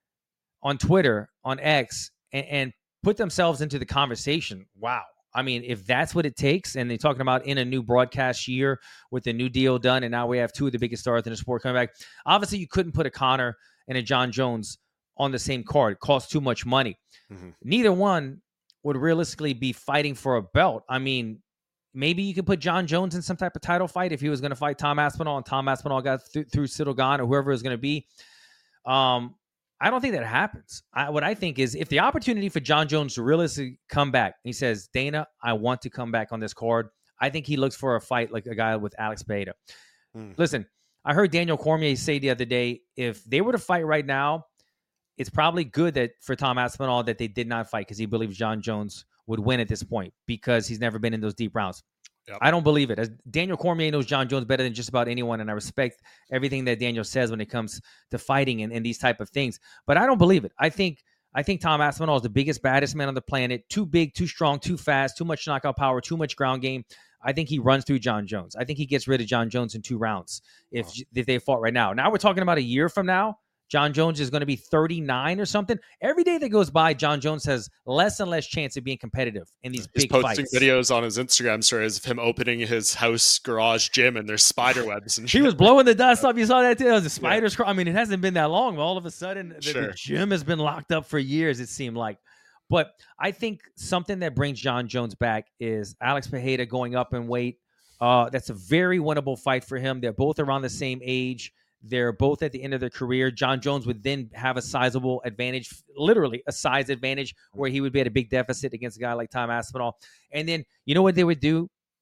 S2: on Twitter, on X, and, and put themselves into the conversation, wow. I mean, if that's what it takes, and they're talking about in a new broadcast year with the new deal done, and now we have two of the biggest stars in the sport coming back. Obviously, you couldn't put a Conor and a John Jones on the same card. It costs too much money. Mm-hmm. Neither one would realistically be fighting for a belt. I mean, maybe you could put John Jones in some type of title fight if he was going to fight Tom Aspinall, and Tom Aspinall got th- through Ciryl Gane or whoever it was going to be. Um, I don't think that happens. I, what I think is if the opportunity for John Jones to realistically come back, he says, Dana, I want to come back on this card. I think he looks for a fight like a guy with Alex Pereira. Hmm. Listen, I heard Daniel Cormier say the other day, if they were to fight right now, it's probably good that for Tom Aspinall that they did not fight because he believes John Jones would win at this point because he's never been in those deep rounds. Yep. I don't believe it. As Daniel Cormier knows John Jones better than just about anyone, and I respect everything that Daniel says when it comes to fighting and, and these type of things. But I don't believe it. I think I think Tom Aspinall is the biggest, baddest man on the planet. Too big, too strong, too fast, too much knockout power, too much ground game. I think he runs through John Jones. I think he gets rid of John Jones in two rounds if wow. if they fought right now. Now we're talking about a year from now. John Jones is going to be thirty-nine or something. Every day that goes by, John Jones has less and less chance of being competitive in these He's big fights. He's
S1: posting videos on his Instagram stories of him opening his house garage gym, and there's spider webs and shit.
S2: He was blowing the dust up. You saw that too. There was the spiders. Yeah. I mean, it hasn't been that long. All of a sudden, the, sure. the gym has been locked up for years, it seemed like. But I think something that brings John Jones back is Alex Pereira going up in weight. Uh, that's a very winnable fight for him. They're both around the same age. They're both at the end of their career. John Jones would then have a sizable advantage, literally a size advantage, where he would be at a big deficit against a guy like Tom Aspinall. And then, you know what they would do?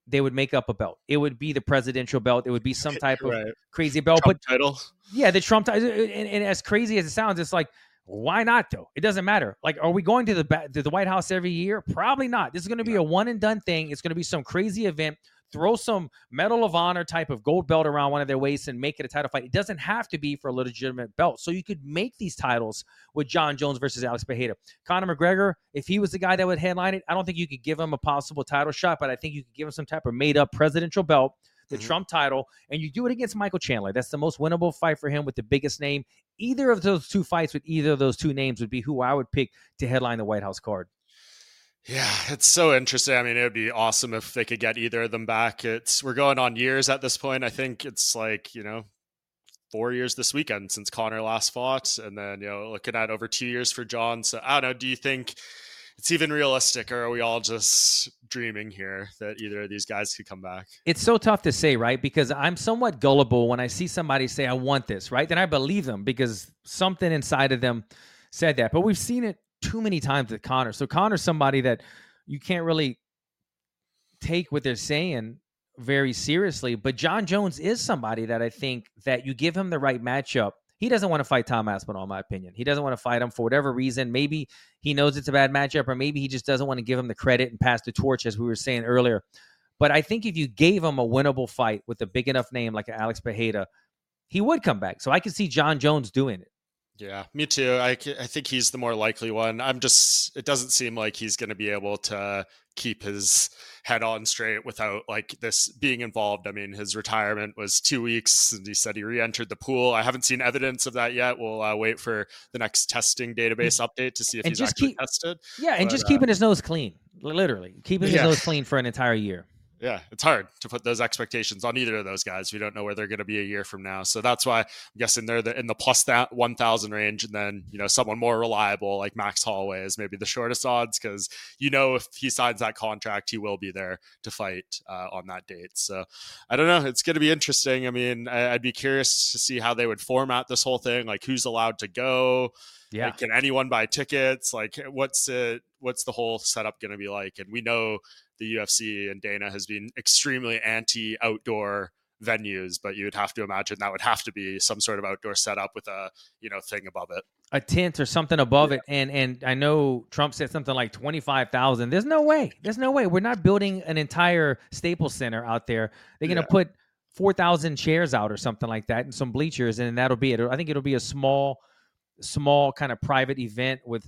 S2: they would make up a belt. It would be the presidential belt. It would be some type of
S1: right.
S2: crazy belt.
S1: Trump
S2: but
S1: title.
S2: Yeah, the Trump title. And, and as crazy as it sounds, it's like, why not though? It doesn't matter. Like, are we going to the to the White House every year? Probably not. This is going to be no. a one and done thing. It's going to be some crazy event. Throw some Medal of Honor type of gold belt around one of their waists and make it a title fight. It doesn't have to be for a legitimate belt. So you could make these titles with Jon Jones versus Alex Pereira. Conor McGregor, if he was the guy that would headline it, I don't think you could give him a possible title shot, but I think you could give him some type of made up presidential belt, the mm-hmm. Trump title, and you do it against Michael Chandler. That's the most winnable fight for him with the biggest name. Either of those two fights with either of those two names would be who I would pick to headline the White House card.
S1: Yeah, it's so interesting. I mean, it would be awesome if they could get either of them back. It's we're going on years at this point. I think it's like, you know, four years this weekend since Conor last fought. And then, you know, looking at over two years for Jon. So I don't know. Do you think it's even realistic, or are we all just dreaming here that either of these guys could come back?
S2: It's so tough to say, right? Because I'm somewhat gullible when I see somebody say, I want this, right? Then I believe them because something inside of them said that. But we've seen it too many times with Conor. So Conor's somebody that you can't really take what they're saying very seriously. But Jon Jones is somebody that I think that you give him the right matchup. He doesn't want to fight Tom Aspinall, in my opinion. He doesn't want to fight him for whatever reason. Maybe he knows it's a bad matchup, or maybe he just doesn't want to give him the credit and pass the torch, as we were saying earlier. But I think if you gave him a winnable fight with a big enough name like Alex Pereira, he would come back. So I can see Jon Jones doing it.
S1: Yeah, me too. I, I think he's the more likely one. I'm just, it doesn't seem like he's going to be able to keep his head on straight without like this being involved. I mean, his retirement was two weeks and he said he re-entered the pool. I haven't seen evidence of that yet. We'll uh, wait for the next testing database update to see if
S2: and
S1: he's
S2: just
S1: actually
S2: keep,
S1: tested.
S2: Yeah, and
S1: but,
S2: just
S1: uh,
S2: keeping his nose clean, literally. Keeping his
S1: yeah.
S2: nose clean for an entire year.
S1: Yeah, it's hard to put those expectations on either of those guys. We don't know where they're going to be a year from now. So that's why I'm guessing they're the, in the plus that one thousand range. And then, you know, someone more reliable like Max Holloway is maybe the shortest odds because, you know, if he signs that contract, he will be there to fight uh, on that date. So I don't know. It's going to be interesting. I mean, I, I'd be curious to see how they would format this whole thing. Like who's allowed to go?
S2: Yeah.
S1: Like, can anyone buy tickets? Like what's it, what's the whole setup going to be like? And we know the U F C and Dana has been extremely anti outdoor venues, but you would have to imagine that would have to be some sort of outdoor setup with a, you know, thing above it.
S2: A tent or something above
S1: yeah.
S2: it. And and I know Trump said something like twenty-five thousand. There's no way. There's no way. We're not building an entire Staples Center out there. They're going to yeah. put four thousand chairs out or something like that and some bleachers, and that'll be it. I think it'll be a small small kind of private event with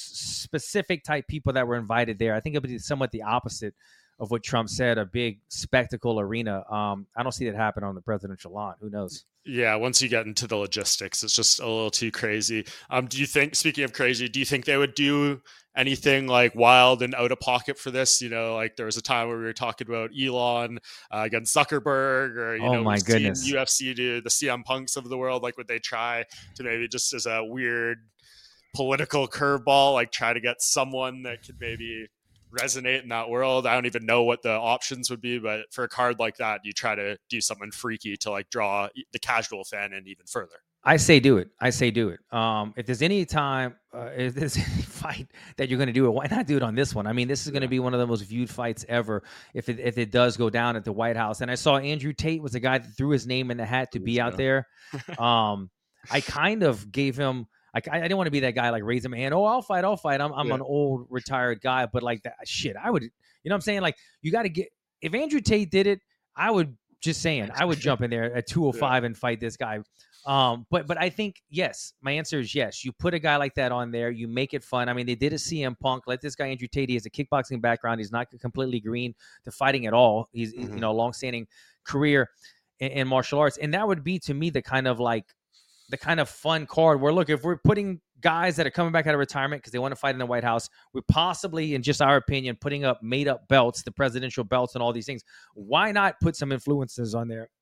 S2: specific type people that were invited there. I think it'll be somewhat the opposite of what Trump said, a big spectacle arena. Um, I don't see that happen on the presidential lawn. Who knows?
S1: Yeah, once you get into the logistics, it's just a little too crazy. Um, do you think, speaking of crazy, do you think they would do anything like wild and out of pocket for this? You know, like there was a time where we were talking about Elon uh, against Zuckerberg, or, you
S2: oh
S1: know,
S2: my goodness,
S1: U F C do the C M Punks of the world. Like, would they try to maybe just as a weird political curveball, like try to get someone that could maybe resonate in that world? I don't even know what the options would be, but for a card like that, you try to do something freaky to like draw the casual fan in even further.
S2: I say do it. I say do it. Um, if there's any time, uh, if there's any fight that you're going to do it, why not do it on this one? I mean, this is going to be one of the most viewed fights ever if it if it does go down at the White House. And I saw Andrew Tate was the guy that threw his name in the hat to be out there. Um, I kind of gave him. Like, I, I didn't want to be that guy, like, raise my hand. Oh, I'll fight, I'll fight. I'm I'm yeah. an old retired guy, but like that shit, I would, you know what I'm saying? Like, you got to get, if Andrew Tate did it, I would, just saying, I would jump in there at two oh five yeah. and fight this guy. Um, but but I think, yes, my answer is yes. You put a guy like that on there, you make it fun. I mean, they did a C M Punk. Let this guy, Andrew Tate, he has a kickboxing background. He's not completely green to fighting at all. He's, mm-hmm. you know, a longstanding career in, in martial arts. And that would be, to me, the kind of like, the kind of fun card where, look, if we're putting guys that are coming back out of retirement because they want to fight in the White House, we're possibly, in just our opinion, putting up made up belts, the presidential belts and all these things. Why not put some influences on there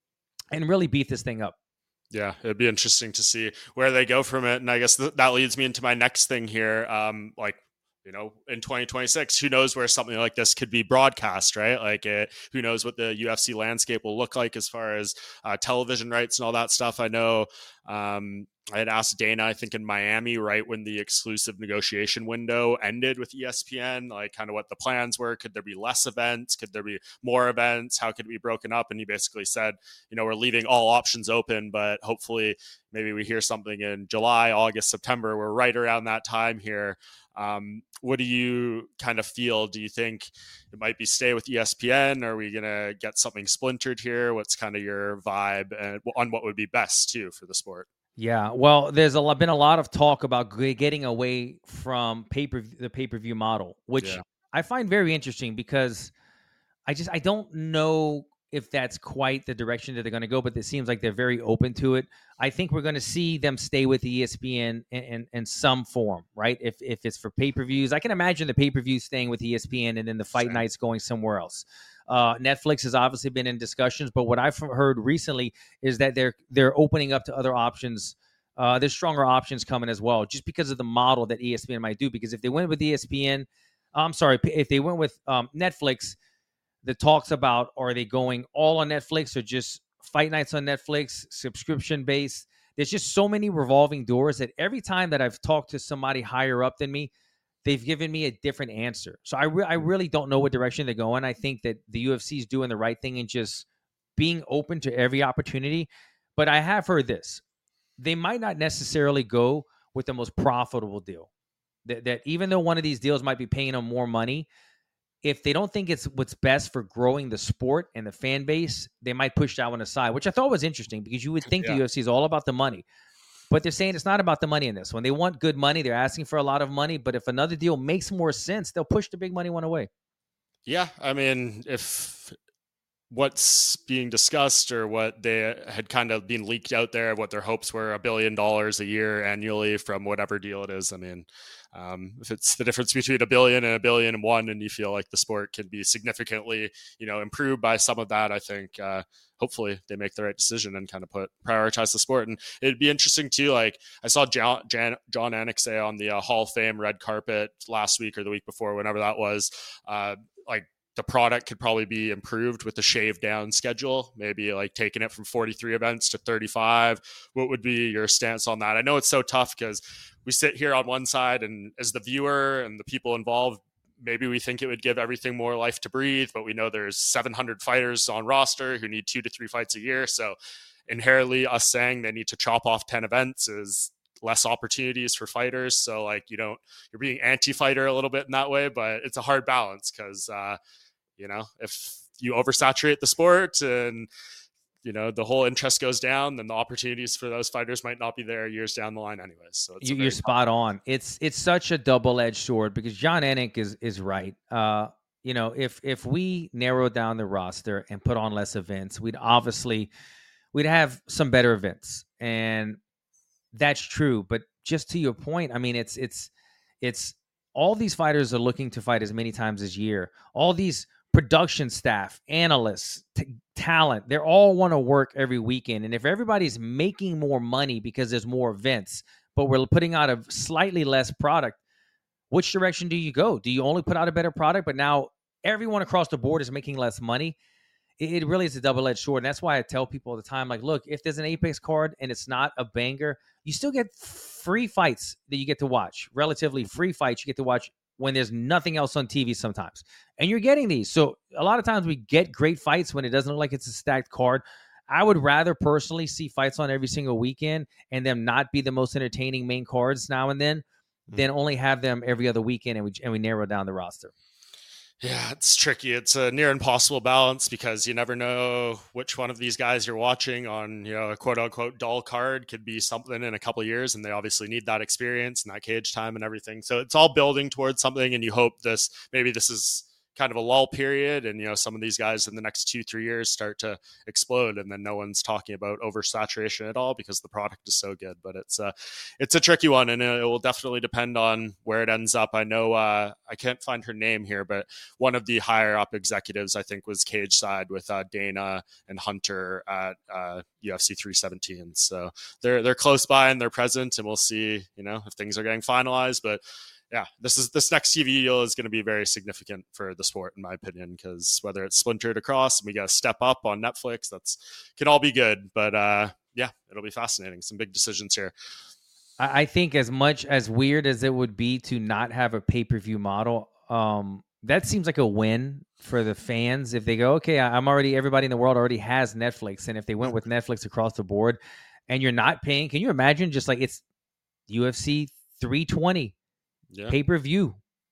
S2: and really beat this thing up?
S1: Yeah, it'd be interesting to see where they go from it. And I guess th- that leads me into my next thing here. Um, like, you know, in twenty twenty-six, who knows where something like this could be broadcast, right? Like, uh, who knows what the U F C landscape will look like as far as uh, television rights and all that stuff. I know um, I had asked Dana, I think in Miami, right when the exclusive negotiation window ended with E S P N, like kind of what the plans were. Could there be less events? Could there be more events? How could it be broken up? And he basically said, you know, we're leaving all options open, but hopefully maybe we hear something in July, August, September. We're right around that time here. Um, what do you kind of feel? Do you think it might be stay with E S P N? Are we going to get something splintered here? What's kind of your vibe and on what would be best too for the sport?
S2: Yeah, well, there's a lot, been a lot of talk about g- getting away from paper the pay per view model, which
S1: Yeah.
S2: I find very interesting because I just I don't know if that's quite the direction that they're going to go, but it seems like they're very open to it. I think we're going to see them stay with E S P N in, in, in some form, right? If if it's for pay per views, I can imagine the pay per view staying with E S P N and then the fight
S1: Same.
S2: nights going somewhere else. Uh, Netflix has obviously been in discussions, but what I've heard recently is that they're they're opening up to other options. Uh, there's stronger options coming as well, just because of the model that E S P N might do. Because if they went with E S P N, I'm sorry, if they went with um, Netflix, the talks about are they going all on Netflix or just fight nights on Netflix, subscription based. There's just so many revolving doors that every time that I've talked to somebody higher up than me, they've given me a different answer. So I, re- I really don't know what direction they're going. I think that the U F C is doing the right thing and just being open to every opportunity. But I have heard this. They might not necessarily go with the most profitable deal. That, that even though one of these deals might be paying them more money, if they don't think it's what's best for growing the sport and the fan base, they might push that one aside, which I thought was interesting because you would think yeah. the U F C is all about the money. But they're saying it's not about the money in this. When they want good money, they're asking for a lot of money. But if another deal makes more sense, they'll push the big money one away.
S1: Yeah, I mean, if what's being discussed or what they had kind of been leaked out there, what their hopes were, a billion dollars a year annually from whatever deal it is. I mean, um, if it's the difference between a billion and a billion and one, and you feel like the sport can be significantly, you know, improved by some of that, I think uh, hopefully they make the right decision and kind of put prioritize the sport. And it'd be interesting too. Like I saw John, Jan, John Anik say on the uh, Hall of Fame red carpet last week or the week before, whenever that was, uh, like, the product could probably be improved with the shaved down schedule, maybe like taking it from forty-three events to thirty-five. What would be your stance on that? I know it's so tough because we sit here on one side and as the viewer and the people involved, maybe we think it would give everything more life to breathe, but we know there's seven hundred fighters on roster who need two to three fights a year. So inherently us saying they need to chop off ten events is less opportunities for fighters. So like, you don't, you're being anti-fighter a little bit in that way, but it's a hard balance because, uh, you know, if you oversaturate the sport and, you know, the whole interest goes down, then the opportunities for those fighters might not be there years down the line anyways. So it's
S2: you, you're spot on. It's it's such a double-edged sword because John Anik is is right. Uh, you know, if if we narrow down the roster and put on less events, we'd obviously we'd have some better events, and that's true. But just to your point, I mean, it's it's it's all these fighters are looking to fight as many times as year. All these production staff, analysts, t- talent, they all want to work every weekend. And if everybody's making more money because there's more events, but we're putting out a slightly less product, which direction do you go? Do you only put out a better product, but now everyone across the board is making less money? It, it really is a double-edged sword. And that's why I tell people all the time, like, look, if there's an Apex card and it's not a banger, you still get free fights that you get to watch, relatively free fights you get to watch when there's nothing else on T V sometimes. And you're getting these. So a lot of times we get great fights when it doesn't look like it's a stacked card. I would rather personally see fights on every single weekend and them not be the most entertaining main cards now and then mm-hmm. than only have them every other weekend and we, and we narrow down the roster.
S1: Yeah, it's tricky. It's a near impossible balance because you never know which one of these guys you're watching on, you know, a quote unquote dull card could be something in a couple of years. And they obviously need that experience and that cage time and everything. So it's all building towards something. And you hope this, maybe this is kind of a lull period. And, you know, some of these guys in the next two, three years start to explode. And then no one's talking about oversaturation at all because the product is so good. But it's a, it's a tricky one. And it will definitely depend on where it ends up. I know uh, I can't find her name here, but one of the higher up executives, I think, was cage side with uh, Dana and Hunter at uh, U F C three seventeen. So they're, they're close by and they're present and we'll see, you know, if things are getting finalized, but yeah, this is this next T V deal is going to be very significant for the sport, in my opinion, because whether it's splintered across and we got to step up on Netflix, that's can all be good. But uh, yeah, it'll be fascinating. Some big decisions here.
S2: I, I think as much as weird as it would be to not have a pay-per-view model, um, that seems like a win for the fans. If they go, okay, I'm already, everybody in the world already has Netflix. And if they went with Netflix across the board and you're not paying, can you imagine just like it's U F C three twenty
S1: yeah.
S2: pay-per-view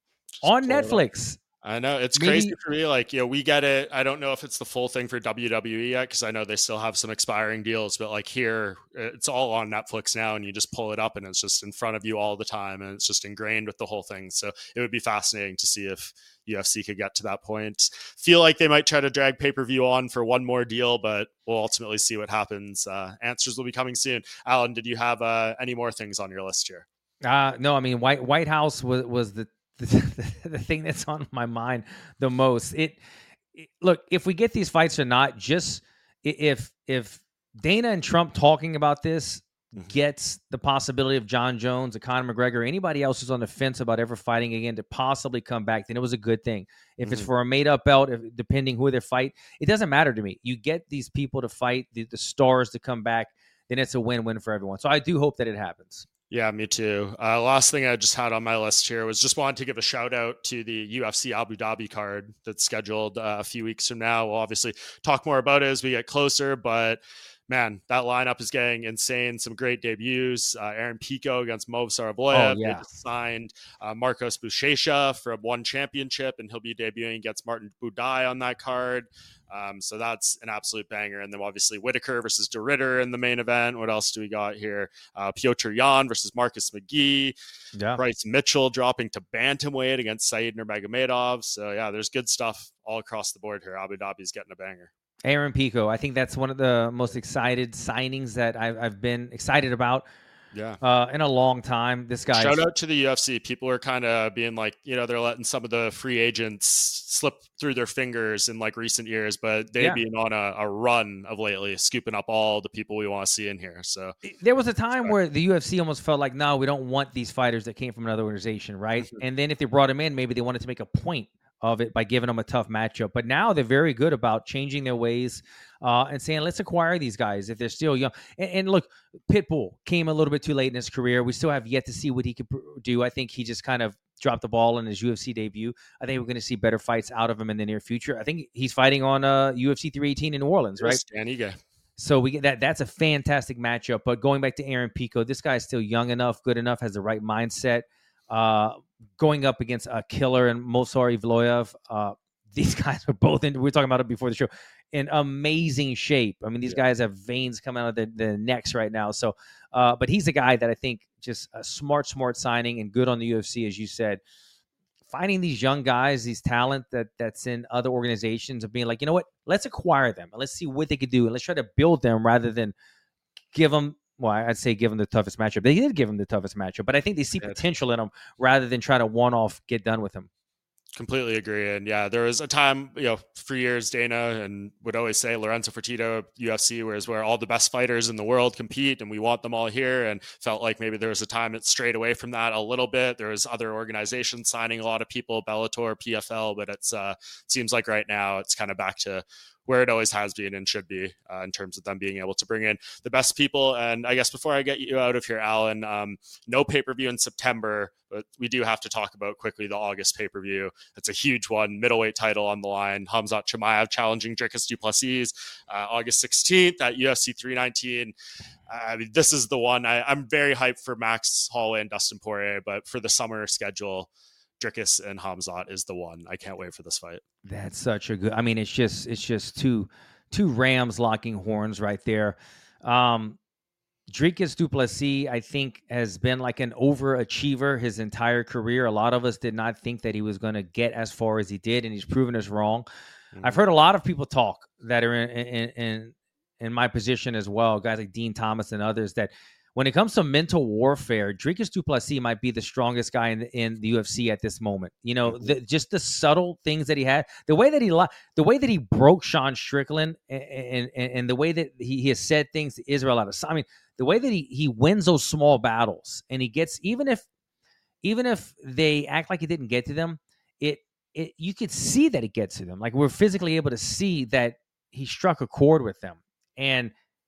S2: on Netflix?
S1: I know it's
S2: Maybe,
S1: crazy for me. Like, you know, we get it. I don't know if it's the full thing for W W E yet, because I know they still have some expiring deals, but like here, it's all on Netflix now, and you just pull it up and it's just in front of you all the time, and it's just ingrained with the whole thing. So it would be fascinating to see if U F C could get to that point. Feel like they might try to drag pay-per-view on for one more deal, but we'll ultimately see what happens. Uh, answers will be coming soon. Alan, did you have uh, any more things on your list here?
S2: Uh, no, I mean, White White House was, was the, the the thing that's on my mind the most. It, it look, if we get these fights or not, just if if Dana and Trump talking about this gets the possibility of John Jones, or Conor McGregor, anybody else who's on the fence about ever fighting again to possibly come back, then it was a good thing. If mm-hmm. it's for a made-up belt, if, depending who they fight, it doesn't matter to me. You get these people to fight, the, the stars to come back, then it's a win-win for everyone. So I do hope that it happens.
S1: Yeah, me too. Uh, last thing I just had on my list here was just wanted to give a shout out to the U F C Abu Dhabi card that's scheduled uh, a few weeks from now. We'll obviously talk more about it as we get closer, but man, that lineup is getting insane. Some great debuts. Uh, Aaron Pico against Movsar Evloev.
S2: Oh, yeah.
S1: They just signed uh, Marcos Buchecha for one championship, and he'll be debuting against Martin Budai on that card. Um, so that's an absolute banger. And then obviously Whitaker versus De Ridder in the main event. What else do we got here? Uh, Piotr Jan versus Marcus McGee. Yeah. Bryce Mitchell dropping to bantamweight against Said Nurmagomedov. So yeah, there's good stuff all across the board here. Abu Dhabi's getting a banger.
S2: Aaron Pico, I think that's one of the most excited signings that I've, I've been excited about.
S1: Yeah,
S2: uh, in a long time. This guy.
S1: Shout out to the U F C. People are kind of being like, you know, they're letting some of the free agents slip through their fingers in like recent years, but they've yeah. been on a, a run of lately, scooping up all the people we want to see in here. So
S2: there was a time where the U F C almost felt like, no, we don't want these fighters that came from another organization, right? Mm-hmm. And then if they brought them in, maybe they wanted to make a point of it by giving them a tough matchup. But now they're very good about changing their ways uh, and saying, let's acquire these guys if they're still young. And, and look, Pitbull came a little bit too late in his career. We still have yet to see what he could do. I think he just kind of dropped the ball in his U F C debut. I think we're going to see better fights out of him in the near future. I think he's fighting on uh, U F C three eighteen in New Orleans, right?
S1: Yes,
S2: so we get that. That's a fantastic matchup. But going back to Aaron Pico, this guy's still young enough, good enough, has the right mindset. Uh, going up against a killer and Movsar Evloev, uh, these guys are both in. We were talking about it before the show, in amazing shape. I mean, these yeah. guys have veins coming out of their, their necks right now. So, uh, but he's a guy that I think just a smart, smart signing and good on the U F C, as you said. Finding these young guys, these talent that that's in other organizations, of being like, you know what, let's acquire them and let's see what they could do and let's try to build them rather than give them. Well, I'd say give them the toughest matchup. They did give him the toughest matchup, but I think they see potential in him rather than try to one-off get done with him.
S1: Completely agree. And yeah, there was a time, you know, for years, Dana and would always say Lorenzo Fertitta, U F C, whereas where all the best fighters in the world compete and we want them all here. And felt like maybe there was a time that strayed away from that a little bit. There was other organizations signing a lot of people, Bellator, P F L, but it's uh, it seems like right now it's kind of back to where it always has been and should be uh, in terms of them being able to bring in the best people. And I guess before I get you out of here, Alan, um, no pay-per-view in September, but we do have to talk about quickly the August pay-per-view. It's a huge one, middleweight title on the line. Khamzat Chimaev challenging Dricus du Plessis, uh, August sixteenth at U F C three nineteen. Uh, I mean, this is the one. I, I'm very hyped for Max Holloway and Dustin Poirier, but for the summer schedule, Dricus and Khamzat is the one. I can't wait for this fight.
S2: That's such a good. I mean, it's just it's just two two Rams locking horns right there. Um, Dricus du Plessis, I think, has been like an overachiever his entire career. A lot of us did not think that he was going to get as far as he did, and he's proven us wrong. Mm-hmm. I've heard a lot of people talk that are in in, in in my position as well, guys like Dean Thomas and others, that when it comes to mental warfare, Dricus du Plessis might be the strongest guy in the, in the U F C at this moment. You know, the, just the subtle things that he had, the way that he the way that he broke Sean Strickland, and and, and the way that he, he has said things to Israel out of. I mean, the way that he he wins those small battles, and he gets even if even if they act like he didn't get to them, it it you could see that it gets to them. Like we're physically able to see that he struck a chord with them, and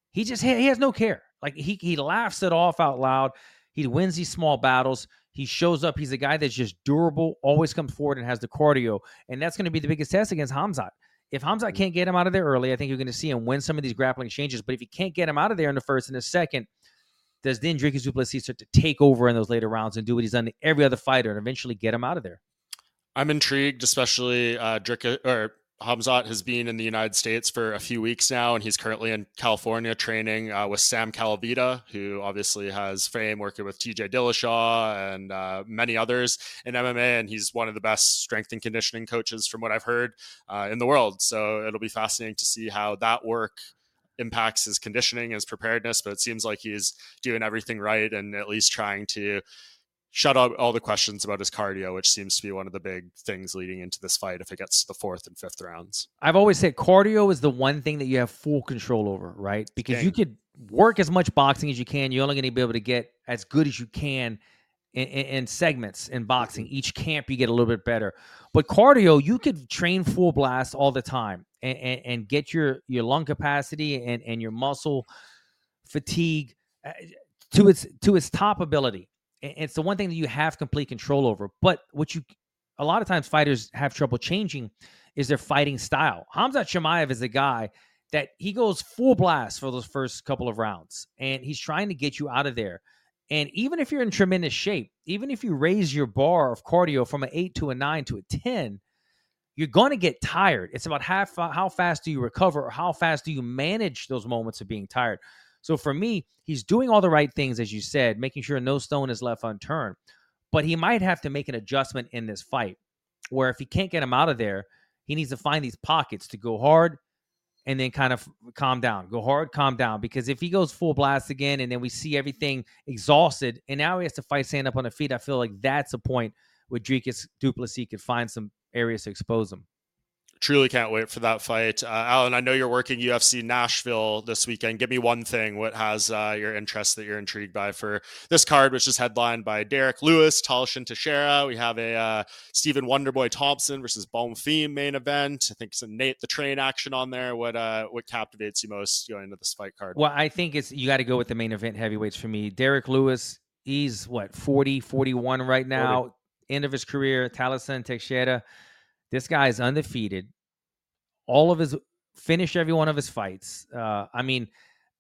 S2: he just he has no care. Like he he laughs it off out loud. He wins these small battles. He shows up. He's a guy that's just durable, always comes forward and has the cardio. And that's going to be the biggest test against Khamzat. If Khamzat can't get him out of there early, I think you're going to see him win some of these grappling exchanges. But if he can't get him out of there in the first and the second, does then Dricus du Plessis start to take over in those later rounds and do what he's done to every other fighter and eventually get him out of there?
S1: I'm intrigued, especially uh, Dricus or Khamzat has been in the United States for a few weeks now, and he's currently in California training uh, with Sam Calavita, who obviously has fame working with T J Dillashaw and uh, many others in M M A, and he's one of the best strength and conditioning coaches from what I've heard uh, in the world. So it'll be fascinating to see how that work impacts his conditioning, his preparedness, but it seems like he's doing everything right and at least trying to shut up all the questions about his cardio, which seems to be one of the big things leading into this fight if it gets to the fourth and fifth rounds.
S2: I've always said cardio is the one thing that you have full control over, right? Because Dang. you could work as much boxing as you can. You're only going to be able to get as good as you can in, in, in segments in boxing. Mm-hmm. Each camp, you get a little bit better. But cardio, you could train full blast all the time and, and, and get your, your lung capacity and, and your muscle fatigue to its to its top ability. It's the one thing that you have complete control over. But what you, a lot of times fighters have trouble changing is their fighting style. Khamzat Chimaev is a guy that he goes full blast for those first couple of rounds, and he's trying to get you out of there. And even if you're in tremendous shape, even if you raise your bar of cardio from an eight to a nine to a ten, you're going to get tired. It's about how, how fast do you recover or how fast do you manage those moments of being tired. So for me, he's doing all the right things, as you said, making sure no stone is left unturned. But he might have to make an adjustment in this fight where if he can't get him out of there, he needs to find these pockets to go hard and then kind of calm down. Go hard, calm down. Because if he goes full blast again and then we see everything exhausted and now he has to fight stand up on the feet, I feel like that's a point where Dricus du Plessis could find some areas to expose him.
S1: Truly can't wait for that fight. Uh, Alan, I know you're working U F C Nashville this weekend. Give me one thing. What has uh, your interest that you're intrigued by for this card, which is headlined by Derek Lewis, Talshin Teixeira. We have a uh, Stephen Wonderboy Thompson versus Bonfim main event. I think it's a Nate the Train action on there. What uh, what captivates you most going into this fight card?
S2: Well, I think it's you got to go with the main event heavyweights for me. Derek Lewis, he's what, forty, forty-one right now. forty. End of his career. Talshin Teixeira. This guy is undefeated. All of his finished every one of his fights. Uh, I mean,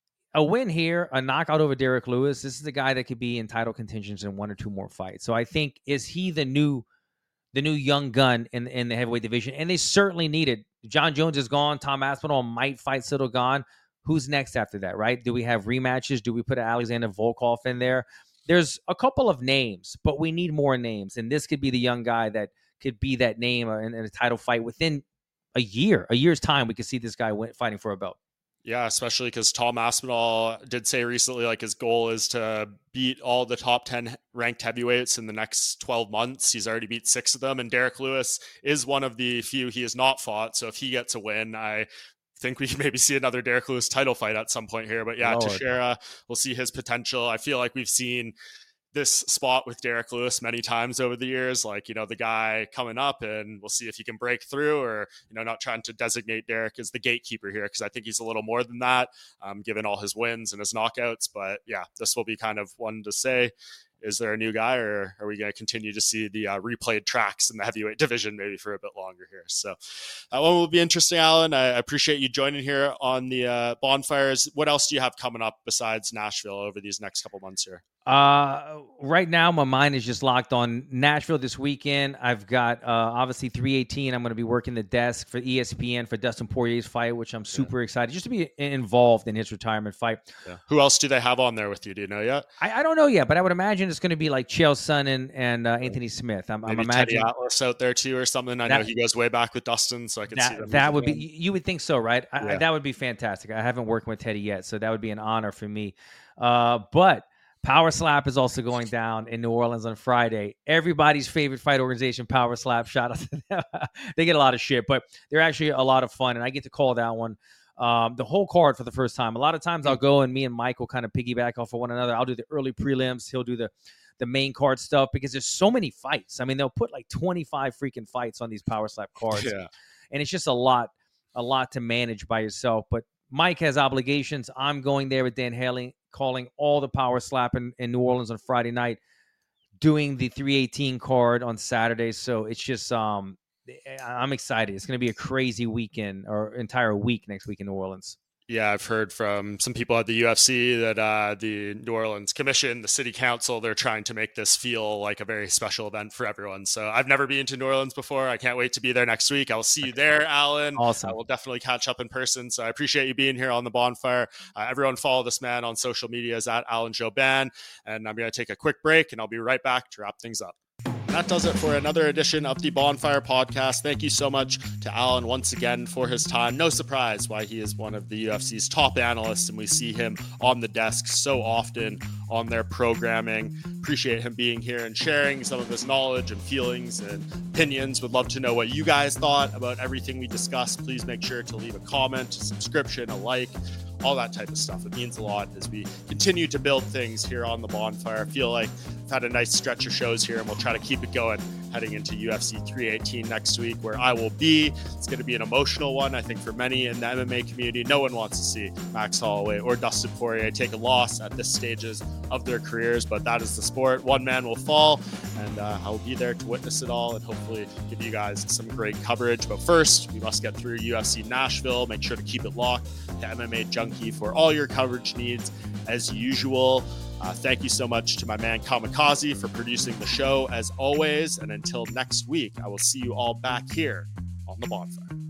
S2: a win here, a knockout over Derek Lewis. This is a guy that could be in title contentions in one or two more fights. So I think is he the new, the new young gun in in the heavyweight division? And they certainly need it. John Jones is gone. Tom Aspinall might fight Cyril Gane. Who's next after that? Right? Do we have rematches? Do we put Alexander Volkov in there? There's a couple of names, but we need more names. And this could be the young guy that could be that name in, in a title fight within a year, a year's time. We could see this guy win, fighting for a belt.
S1: Yeah, especially because Tom Aspinall did say recently, like his goal is to beat all the top ten ranked heavyweights in the next twelve months. He's already beat six of them. And Derek Lewis is one of the few he has not fought. So if he gets a win, I think we can maybe see another Derek Lewis title fight at some point here. But yeah, Lord. Teixeira, we'll see his potential. I feel like we've seen this spot with Derek Lewis many times over the years, like, you know, the guy coming up, and we'll see if he can break through, or, you know, not trying to designate Derek as the gatekeeper here, because I think he's a little more than that, um, given all his wins and his knockouts. But yeah, this will be kind of one to say, is there a new guy, or are we going to continue to see the uh, replayed tracks in the heavyweight division maybe for a bit longer here? So that one will be interesting, Alan. I appreciate you joining here on the uh, Bonfires. What else do you have coming up besides Nashville over these next couple months here?
S2: Uh, right now, my mind is just locked on Nashville this weekend. I've got, uh, obviously three eighteen. I'm going to be working the desk for E S P N for Dustin Poirier's fight, which I'm super yeah. excited just to be involved in his retirement fight.
S1: Yeah. Who else do they have on there with you? Do you know yet?
S2: I, I don't know yet, but I would imagine it's going to be like Chael Sonnen and uh, Anthony Smith. I'm,
S1: Maybe
S2: I'm imagining
S1: Teddy Atlas out there too, or something. I that, know he goes way back with Dustin, so I could
S2: that,
S1: see them.
S2: That would be, you would think so, right? I,
S1: yeah.
S2: I, that would be fantastic. I haven't worked with Teddy yet, so that would be an honor for me. Uh, but Power Slap is also going down in New Orleans on Friday. Everybody's favorite fight organization, Power Slap. Shout out to them. They get a lot of shit, but they're actually a lot of fun, and I get to call that one. Um, the whole card for the first time. A lot of times I'll go and me and Mike will kind of piggyback off of one another. I'll do the early prelims. He'll do the, the main card stuff because there's so many fights. I mean, they'll put like twenty-five freaking fights on these Power Slap cards.
S1: Yeah.
S2: And it's just a lot, a lot to manage by yourself. But Mike has obligations. I'm going there with Dan Haley, calling all the power slap in, in New Orleans on Friday night, doing the three eighteen card on Saturday. So it's just, um, I'm excited. It's going to be a crazy weekend or entire week next week in New Orleans.
S1: Yeah, I've heard from some people at the U F C that uh, the New Orleans Commission, the city council, they're trying to make this feel like a very special event for everyone. So I've never been to New Orleans before. I can't wait to be there next week. I will see you there, Alan.
S2: Awesome.
S1: Uh, we'll definitely catch up in person. So I appreciate you being here on the bonfire. Uh, everyone follow this man on social media is at Alan Jouban. And I'm going to take a quick break and I'll be right back to wrap things up. That does it for another edition of the Bonfire Podcast. Thank you so much to Alan once again for his time. No surprise why he is one of the U F C's top analysts, and we see him on the desk so often on their programming. Appreciate him being here and sharing some of his knowledge and feelings and opinions. Would love to know what you guys thought about everything we discussed. Please make sure to leave a comment, a subscription, a like, all that type of stuff. It means a lot as we continue to build things here on the Bonfire. I feel like we've had a nice stretch of shows here, and we'll try to keep it going heading into U F C three eighteen next week, where I will be. It's going to be an emotional one, I think, for many in the M M A community. No one wants to see Max Holloway or Dustin Poirier take a loss at this stages of their careers, but that is the sport. One man will fall, and uh, I will be there to witness it all and hopefully give you guys some great coverage. But first, we must get through U F C Nashville. Make sure to keep it locked to M M A Junkie for all your coverage needs as usual. Uh, thank you so much to my man Kamikaze for producing the show as always. And until next week, I will see you all back here on the Bonfire.